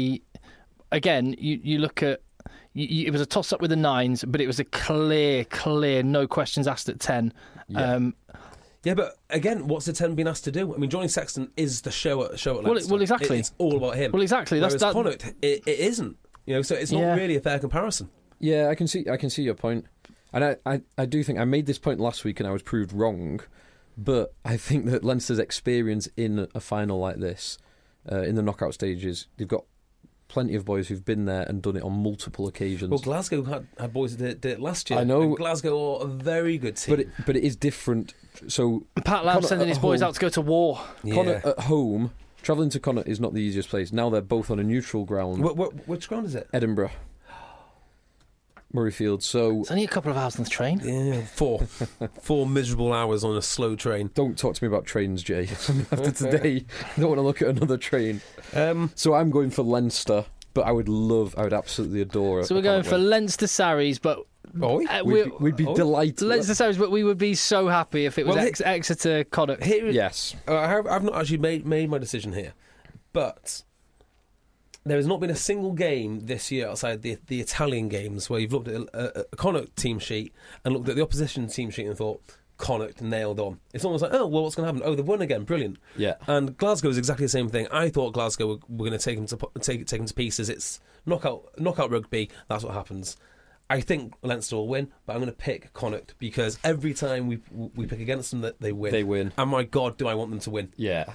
again, you look at. It was a toss-up with the 9s, but it was a clear, no questions asked at 10. Yeah. Yeah, but again, what's the 10 been asked to do? I mean, Johnny Sexton is the show at Leinster. Well, exactly. It's all about him. Well, exactly. Whereas Connacht, it isn't. So it's not really a fair comparison. Yeah, I can see your point. And I do think I made this point last week and I was proved wrong, but I think that Leinster's experience in a final like this, in the knockout stages, they've got plenty of boys who've been there and done it on multiple occasions. Well, Glasgow had boys that did it last year. I know. And Glasgow are a very good team. But it is different. So Pat Lam sending his boys out to go to war. Connacht at home, travelling to Connacht is not the easiest place. Now they're both on a neutral ground. Which ground is it? Edinburgh. Murrayfield. So it's only a couple of hours on the train. Yeah, 4 miserable hours on a slow train. Don't talk to me about trains, Jay. After today, I don't want to look at another train. So I'm going for Leinster, but I would absolutely adore it. So we're going for Leinster Sarries, but we'd be delighted. Leinster Sarries, but we would be so happy if it was Exeter Connacht. Yes, I've not actually made my decision here, but there has not been a single game this year outside the Italian games where you've looked at a Connacht team sheet and looked at the opposition team sheet and thought, Connacht nailed on. It's almost like, oh, well, what's going to happen? Oh, they've won again. Brilliant. Yeah. And Glasgow is exactly the same thing. I thought Glasgow were going to take them to pieces. It's knockout rugby. That's what happens. I think Leinster will win, but I'm going to pick Connacht because every time we pick against them, they win. They win. And my God, do I want them to win? Yeah.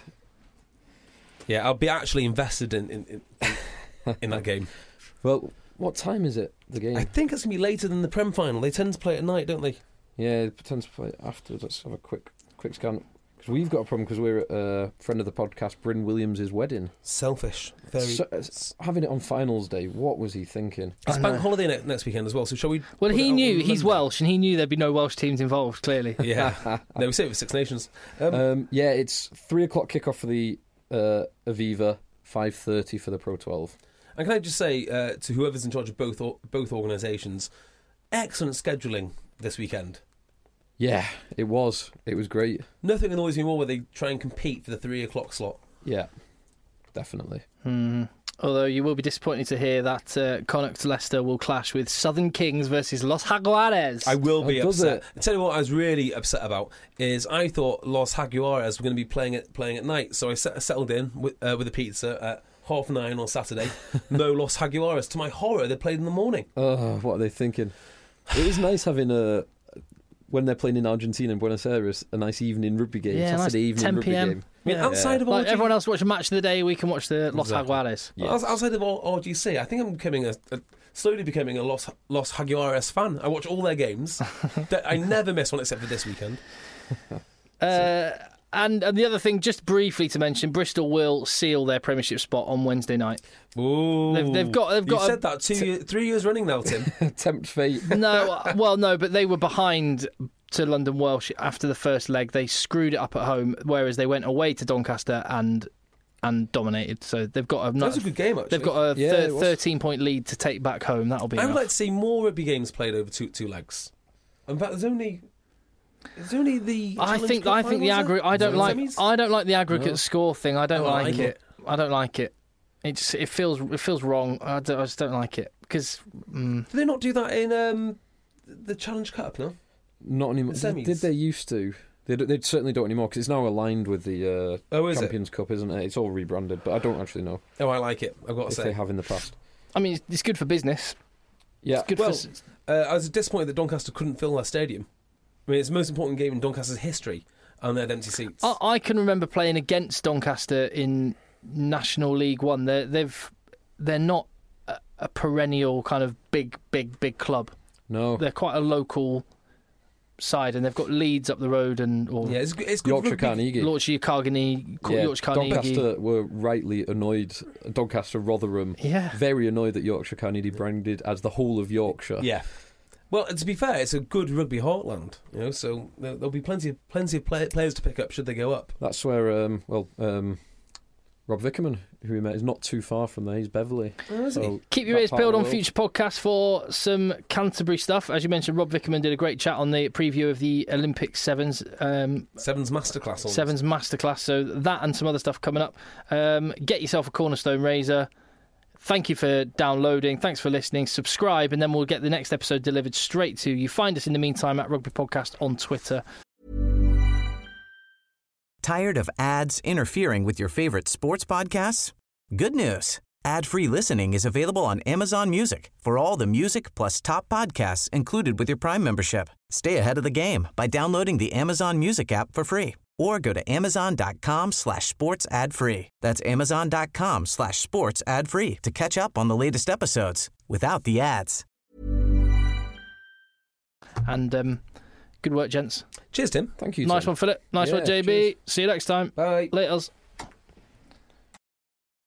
Yeah, I'll be actually invested in that game. Well, what time is it, the game? I think it's going to be later than the Prem final. They tend to play at night, don't they? Yeah, they tend to play afterwards. Let's have a quick scan. Because we've got a problem because we're at a friend of the podcast, Bryn Williams' wedding. Selfish. Very. Having it on finals day, what was he thinking? It's bank holiday next weekend as well, so shall we... Well, he knew, he's Welsh, and he knew there'd be no Welsh teams involved, clearly. Yeah. No, we say it was Six Nations. Yeah, it's 3 o'clock kickoff for the Aviva, 5:30 for the Pro 12. And can I just say to whoever's in charge of both organisations, excellent scheduling this weekend. Yeah, it was. It was great. Nothing annoys me more when they try and compete for the 3 o'clock slot. Yeah, definitely. Although you will be disappointed to hear that Connacht Leicester will clash with Southern Kings versus Los Jaguares. I will be does upset. it? I tell you what I was really upset about is I thought Los Jaguares were going to be playing at night, so I settled in with a pizza at 9:30 on Saturday. No Los Jaguares. To my horror, they played in the morning. Oh, what are they thinking? It is nice having when they're playing in Argentina and Buenos Aires, a nice evening rugby game, Yeah, Saturday nice evening 10 rugby p.m. game. I mean, outside of Like RG everyone else watch a match of the day, we can watch the Los Jaguares. Yes. outside of RGC, I think I'm becoming slowly becoming a Los Jaguares fan. I watch all their games. I never miss one except for this weekend. And the other thing, just briefly to mention, Bristol will seal their Premiership spot on Wednesday night. Ooh, They've got. You said that 3 years running now, Tim. Tempt fate. No, but they were behind to London Welsh after the first leg. They screwed it up at home, whereas they went away to Doncaster and dominated. So they've got That was a good game, actually. They've got a Yeah, it was. 13-point lead to take back home. That'll be I would enough. like to see more rugby games played over two legs. In fact, there's only the. I Challenge think Cup the finals there? I don't like Semis? I don't like the aggregate No. score thing. I don't Oh, I like like it. I don't like it. It feels wrong. I just don't like it because Do they not do that in the Challenge Cup? No. Not anymore. The semis. Did they used to? They certainly don't anymore because it's now aligned with the Oh, is it? Champions Cup, isn't it? It's all rebranded, but I don't actually know Oh, I like it. I've got to if say. they have in the past. I mean it's good for business. Yeah, It's good Well, for. I was disappointed that Doncaster couldn't fill their stadium. I mean, it's the most important game in Doncaster's history, and they had empty seats. I can remember playing against Doncaster in National League One. They're not a perennial kind of big club. no. They're quite a local side, and they've got Leeds up the road Yeah, it's good Yorkshire rugby. Carnegie. Yorkshire Carnegie. Yeah, Yorkshire Carnegie. Doncaster were rightly annoyed. Doncaster, Rotherham, Yeah. very annoyed that Yorkshire Carnegie branded as the whole of Yorkshire. Yeah. Well, to be fair, it's a good rugby heartland, so there'll be plenty of players to pick up should they go up. That's where Rob Vickerman, who we met, is not too far from there. He's Beverley. So Keep your that ears part of peeled the on world. future podcasts for some Canterbury stuff. As you mentioned, Rob Vickerman did a great chat on the preview of the Olympic Sevens. Sevens masterclass. Almost. Sevens Masterclass. So that and some other stuff coming up. Get yourself a Cornerstone razor. Thank you for downloading. Thanks for listening. Subscribe, and then we'll get the next episode delivered straight to you. Find us in the meantime at Rugby Podcast on Twitter. Tired of ads interfering with your favorite sports podcasts? Good news. Ad-free listening is available on Amazon Music for all the music plus top podcasts included with your Prime membership. Stay ahead of the game by downloading the Amazon Music app for free or go to amazon.com/sports ad free. That's amazon.com/sports ad free to catch up on the latest episodes without the ads. And good work, gents. Cheers, Tim. Thank you. Nice Tim. one, Philip. Nice Yeah, one, JB. cheers. See you next time. Bye. Laters.